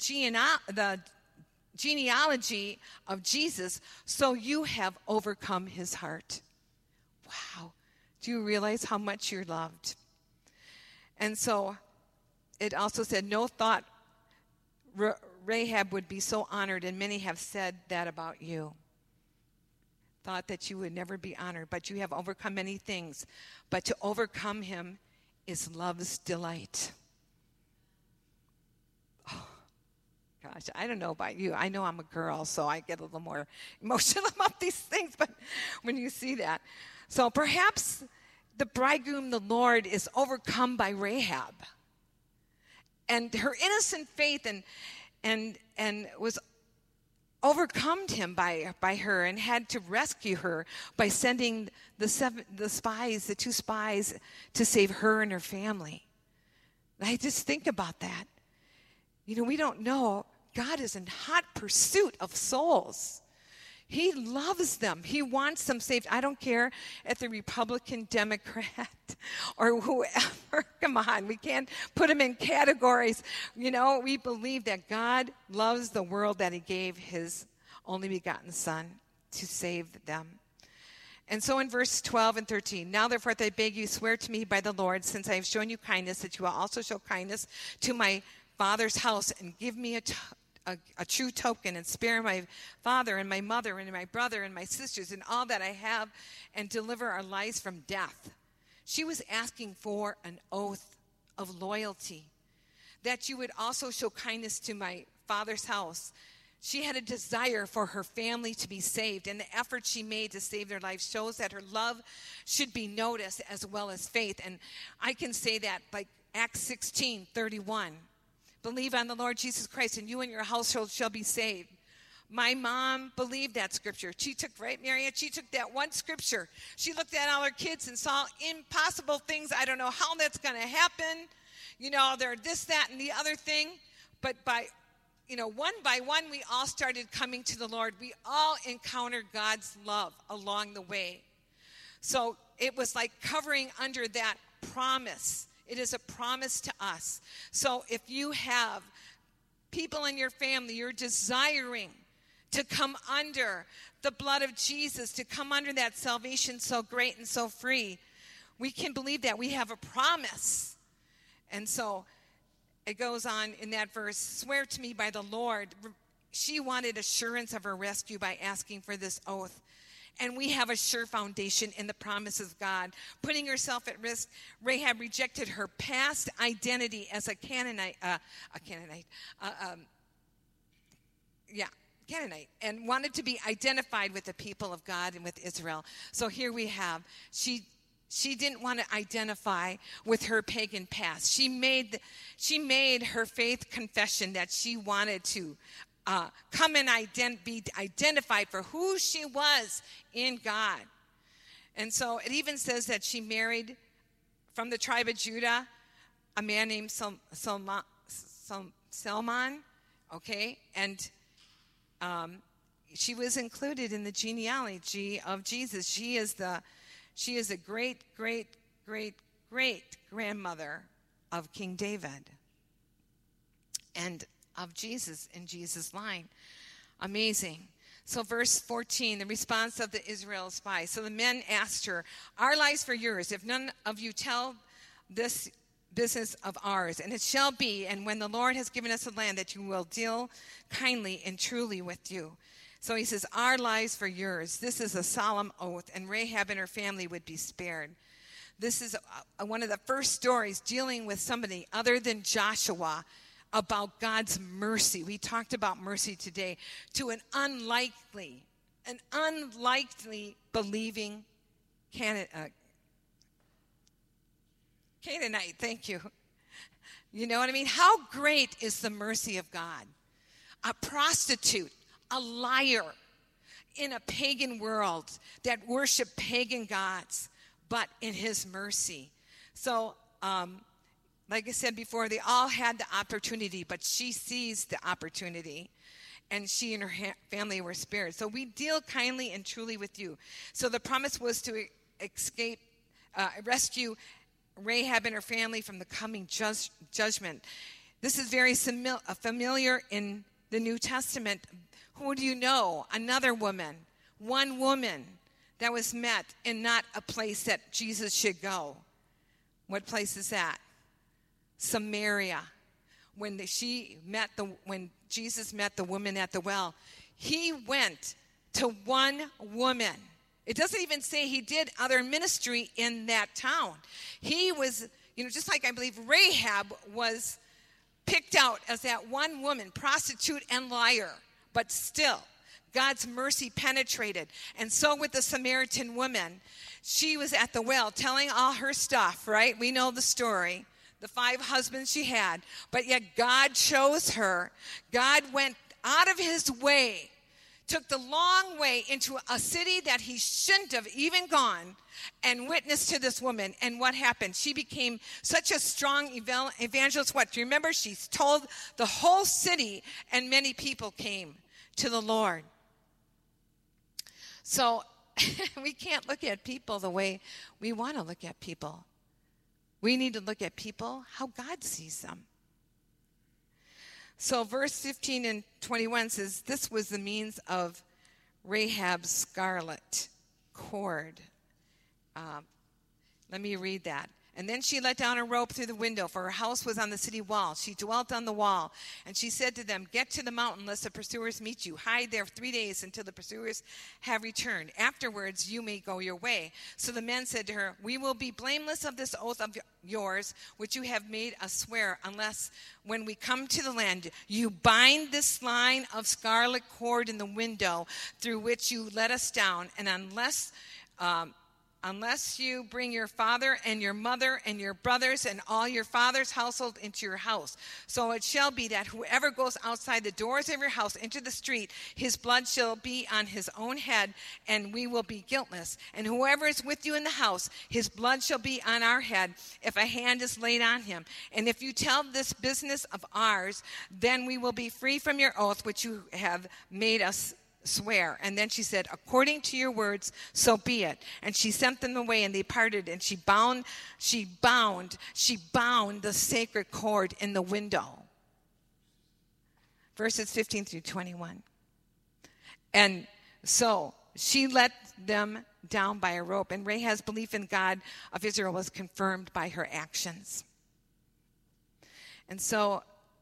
genealogy of Jesus, so you have overcome his heart. Wow. Do you realize how much you're loved? And so it also said, no thought Rahab would be so honored, and many have said that about you. Thought that you would never be honored, but you have overcome many things. But to overcome him is love's delight. Oh, gosh, I don't know about you. I know I'm a girl, so I get a little more emotional about these things, but when you see that. So perhaps the bridegroom, the Lord, is overcome by Rahab. And her innocent faith and was overcome him by her, and had to rescue her by sending the two spies to save her and her family. And I just think about that. You know, we don't know. God is in hot pursuit of souls. He loves them. He wants them saved. I don't care if they're Republican, Democrat, or whoever. Come on, we can't put them in categories. You know, we believe that God loves the world, that he gave his only begotten Son to save them. And so in verse 12 and 13, now therefore I beg you, swear to me by the Lord, since I have shown you kindness, that you will also show kindness to my father's house, and give me a true token, and spare my father and my mother and my brother and my sisters and all that I have, and deliver our lives from death. She was asking for an oath of loyalty, that you would also show kindness to my father's house. She had a desire for her family to be saved, and the effort she made to save their lives shows that her love should be noticed as well as faith. And I can say that like Acts 16:31. Believe on the Lord Jesus Christ, and you and your household shall be saved. My mom believed that scripture. She took, right, Marianne? She took that one scripture. She looked at all her kids and saw impossible things. I don't know how that's going to happen. You know, they're this, that, and the other thing. But one by one, we all started coming to the Lord. We all encountered God's love along the way. So it was like covering under that promise. It is a promise to us. So if you have people in your family, you're desiring to come under the blood of Jesus, to come under that salvation so great and so free, we can believe that we have a promise. And so it goes on in that verse, swear to me by the Lord. She wanted assurance of her rescue by asking for this oath. And we have a sure foundation in the promises of God. Putting herself at risk, Rahab rejected her past identity as a Canaanite, and wanted to be identified with the people of God and with Israel. So here we have, she didn't want to identify with her pagan past. She made her faith confession that she wanted to come and be identified for who she was in God. And so it even says that she married from the tribe of Judah a man named Salmon, okay? And she was included in the genealogy of Jesus. She is a great, great, great, great grandmother of King David. And of Jesus in Jesus' line. Amazing. So verse 14, the response of the Israel spies. So the men asked her, our lives for yours, if none of you tell this business of ours. And it shall be, and when the Lord has given us a land, that you will deal kindly and truly with you. So he says, our lives for yours. This is a solemn oath, and Rahab and her family would be spared. This is one of the first stories dealing with somebody other than Joshua about God's mercy. We talked about mercy today to an unlikely believing Canaanite. Thank you. You know what I mean? How great is the mercy of God? A prostitute, a liar, in a pagan world that worshiped pagan gods, but in his mercy. So, like I said before, they all had the opportunity, but she seized the opportunity, and she and her family were spared. So we deal kindly and truly with you. So the promise was to rescue Rahab and her family from the coming judgment. This is very familiar in the New Testament. Who do you know? Another woman, one woman that was met in not a place that Jesus should go. What place is that? Samaria. When Jesus met the woman at the well, he went to one woman. It doesn't even say he did other ministry in that town. He was, just like I believe Rahab was picked out as that one woman, prostitute and liar, but still God's mercy penetrated. And so with the Samaritan woman, she was at the well telling all her stuff, right? We know the story. The 5 husbands she had, but yet God chose her. God went out of his way, took the long way into a city that he shouldn't have even gone, and witnessed to this woman. And what happened? She became such a strong evangelist. What? Do you remember? She told the whole city, and many people came to the Lord. So we can't look at people the way we want to look at people. We need to look at people how God sees them. So verse 15 and 21 says, this was the means of Rahab's scarlet cord. Let me read that. And then she let down a rope through the window, for her house was on the city wall. She dwelt on the wall. And she said to them, get to the mountain lest the pursuers meet you. Hide there 3 days until the pursuers have returned. Afterwards you may go your way. So the men said to her, we will be blameless of this oath of yours, which you have made us swear, unless when we come to the land, you bind this line of scarlet cord in the window through which you let us down. And unless you bring your father and your mother and your brothers and all your father's household into your house. So it shall be that whoever goes outside the doors of your house into the street, his blood shall be on his own head, and we will be guiltless. And whoever is with you in the house, his blood shall be on our head if a hand is laid on him. And if you tell this business of ours, then we will be free from your oath which you have made us swear. And then she said, according to your words, so be it. And she sent them away, and they parted, and she bound the sacred cord in the window. Verses 15 through 21. And so she let them down by a rope, and Rahab's belief in God of Israel was confirmed by her actions. And so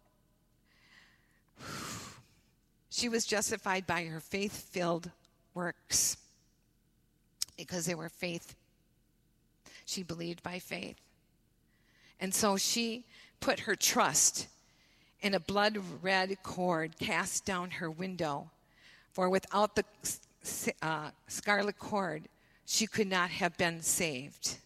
she was justified by her faith-filled works because they were faith. She believed by faith. And so she put her trust in a blood-red cord cast down her window. For without the scarlet cord, she could not have been saved.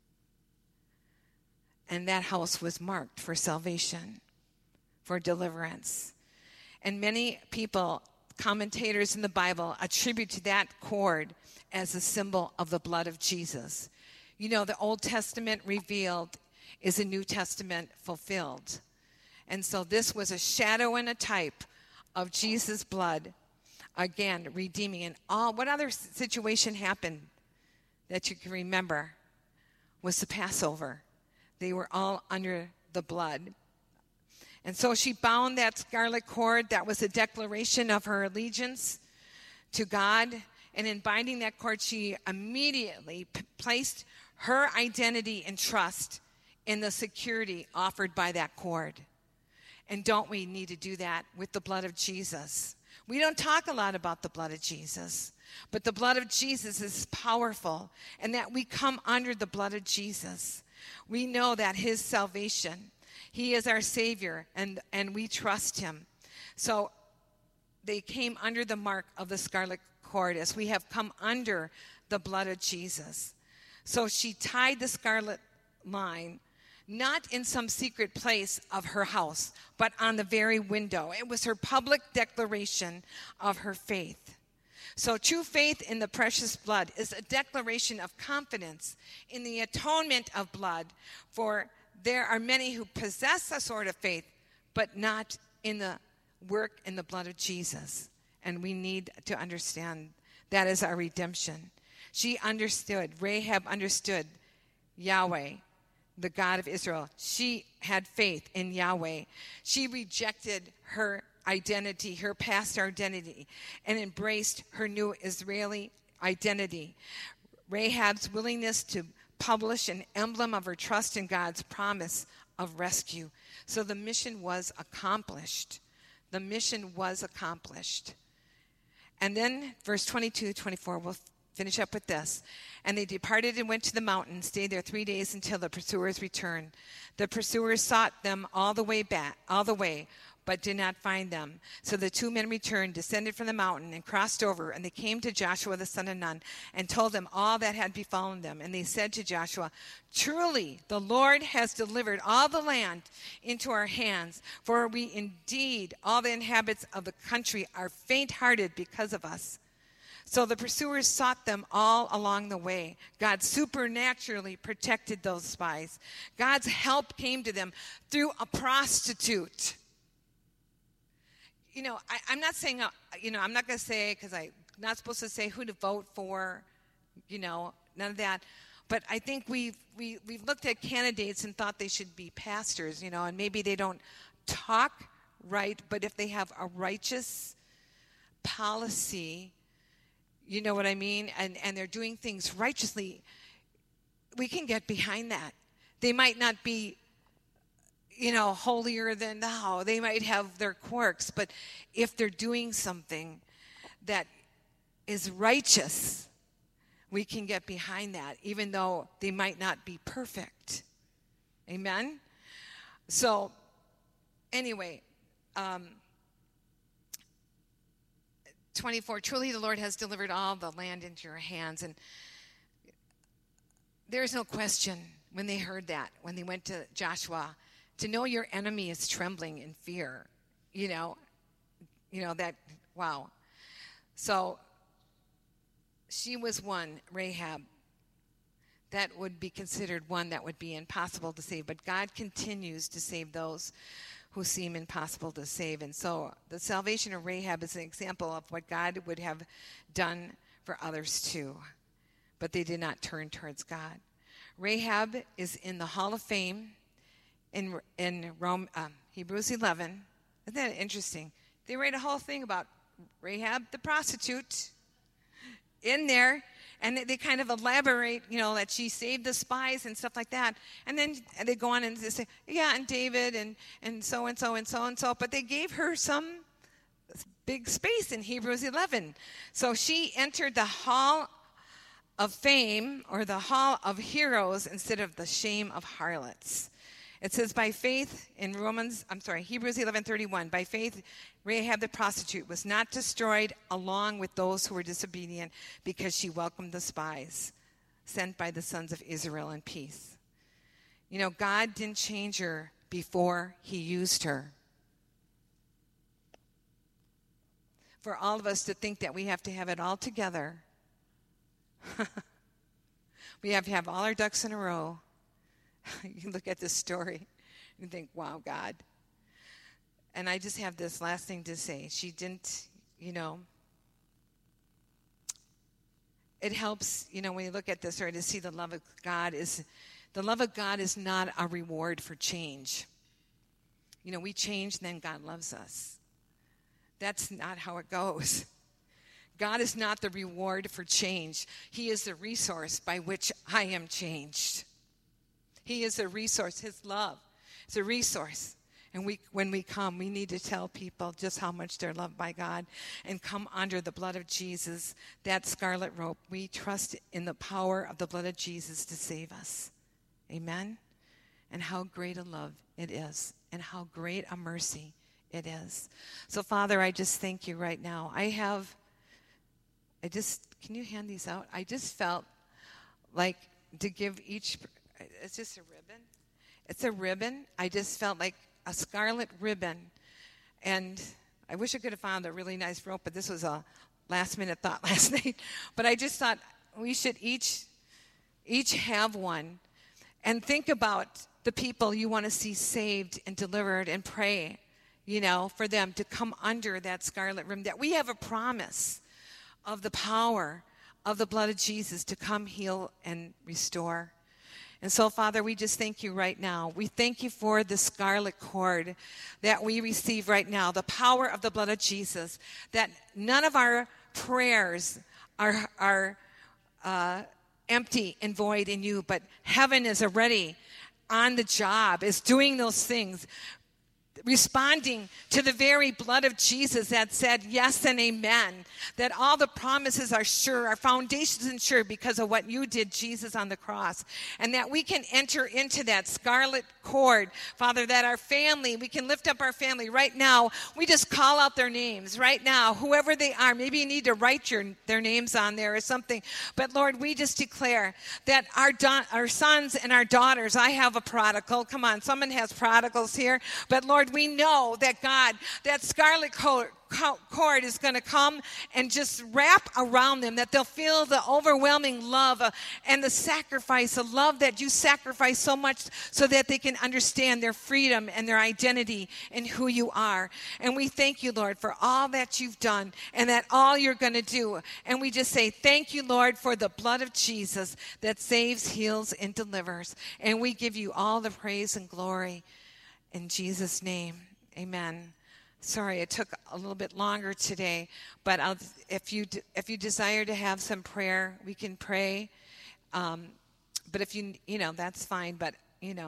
And that house was marked for salvation, for deliverance. And many people, commentators in the Bible, attribute to that cord as a symbol of the blood of Jesus. You know, the Old Testament revealed is a New Testament fulfilled. And so this was a shadow and a type of Jesus' blood, again, redeeming. And what other situation happened that you can remember was the Passover. They were all under the blood. And so she bound that scarlet cord. That was a declaration of her allegiance to God. And in binding that cord, she immediately placed her identity and trust in the security offered by that cord. And don't we need to do that with the blood of Jesus? We don't talk a lot about the blood of Jesus, but the blood of Jesus is powerful, and that we come under the blood of Jesus. We know that his salvation, he is our Savior, and we trust him. So they came under the mark of the scarlet cord as we have come under the blood of Jesus. So she tied the scarlet line, not in some secret place of her house, but on the very window. It was her public declaration of her faith. So true faith in the precious blood is a declaration of confidence in the atonement of blood, for there are many who possess a sort of faith, but not in the work in the blood of Jesus. And we need to understand that is our redemption. Rahab understood Yahweh, the God of Israel. She had faith in Yahweh. She rejected her identity, her past identity, and embraced her new Israeli identity. Rahab's willingness to publish an emblem of her trust in God's promise of rescue. So the mission was accomplished. The mission was accomplished. And then verse 22, 24, we'll finish up with this. And they departed and went to the mountain, stayed there 3 days until the pursuers returned. The pursuers sought them all the way, but did not find them. So the two men returned, descended from the mountain, and crossed over. And they came to Joshua the son of Nun, and told him all that had befallen them. And they said to Joshua, truly, the Lord has delivered all the land into our hands. For we indeed, all the inhabitants of the country, are faint-hearted because of us. So the pursuers sought them all along the way. God supernaturally protected those spies. God's help came to them through a prostitute. I'm not saying, I'm not going to say, because I'm not supposed to say who to vote for, none of that. But I think we've looked at candidates and thought they should be pastors, and maybe they don't talk right, but if they have a righteous policy, you know what I mean, and they're doing things righteously, we can get behind that. They might not be holier than thou. They might have their quirks, but if they're doing something that is righteous, we can get behind that, even though they might not be perfect. Amen? So, anyway, 24, truly the Lord has delivered all the land into your hands. And there's no question when they heard that, when they went to Joshua, to know your enemy is trembling in fear, that, wow. So she was one, Rahab, that would be considered one that would be impossible to save. But God continues to save those who seem impossible to save. And so the salvation of Rahab is an example of what God would have done for others too. But they did not turn towards God. Rahab is in the Hall of Fame in Rome, Hebrews 11. Isn't that interesting? They write a whole thing about Rahab the prostitute in there, and they kind of elaborate, that she saved the spies and stuff like that. And then they go on and they say, yeah, and David and so and so and so and so. But they gave her some big space in Hebrews 11. So she entered the Hall of Fame, or the Hall of Heroes, instead of the shame of harlots. It says, by faith, in Hebrews 11:31, by faith, Rahab the prostitute was not destroyed along with those who were disobedient, because she welcomed the spies sent by the sons of Israel in peace. God didn't change her before he used her. For all of us to think that we have to have it all together, we have to have all our ducks in a row. You look at this story and think, wow, God. And I just have this last thing to say. She didn't, it helps, when you look at this story, to see the love of God is not a reward for change. We change, then God loves us. That's not how it goes. God is not the reward for change. He is the resource by which I am changed. He is a resource. His love is a resource. And when we come, we need to tell people just how much they're loved by God and come under the blood of Jesus, that scarlet rope. We trust in the power of the blood of Jesus to save us. Amen? And how great a love it is, and how great a mercy it is. So, Father, I just thank you right now. Can you hand these out? I just felt like to give each. It's just a ribbon. It's a ribbon. I just felt like a scarlet ribbon. And I wish I could have found a really nice rope, but this was a last minute thought last night, but I just thought we should each have one and think about the people you want to see saved and delivered and pray, for them to come under that scarlet rim, that we have a promise of the power of the blood of Jesus to come heal and restore. And so, Father, we just thank you right now. We thank you for the scarlet cord that we receive right now, the power of the blood of Jesus, that none of our prayers are empty and void in you, but heaven is already on the job, is doing those things, responding to the very blood of Jesus that said yes and amen, that all the promises are sure, our foundations are sure because of what you did, Jesus, on the cross, and that we can enter into that scarlet cord, Father, that our family, we can lift up our family right now. We just call out their names right now, whoever they are. Maybe you need to write their names on there or something, but Lord, we just declare that our sons and our daughters, I have a prodigal, come on, someone has prodigals here, but Lord, we know that God, that scarlet cord is going to come and just wrap around them, that they'll feel the overwhelming love and the sacrifice, the love that you sacrifice so much so that they can understand their freedom and their identity in who you are. And we thank you, Lord, for all that you've done and that all you're going to do. And we just say thank you, Lord, for the blood of Jesus that saves, heals, and delivers. And we give you all the praise and glory in Jesus' name. Amen. Sorry, it took a little bit longer today, but if you desire to have some prayer, we can pray. But if that's fine. But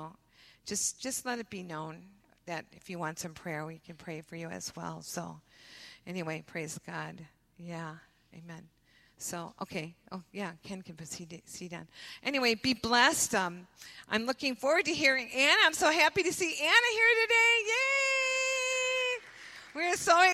just let it be known that if you want some prayer, we can pray for you as well. So, anyway, praise God. Yeah, amen. So, okay. Oh, yeah, Ken can put seat on. Anyway, be blessed. I'm looking forward to hearing Anna. I'm so happy to see Anna here today. Yay! We're so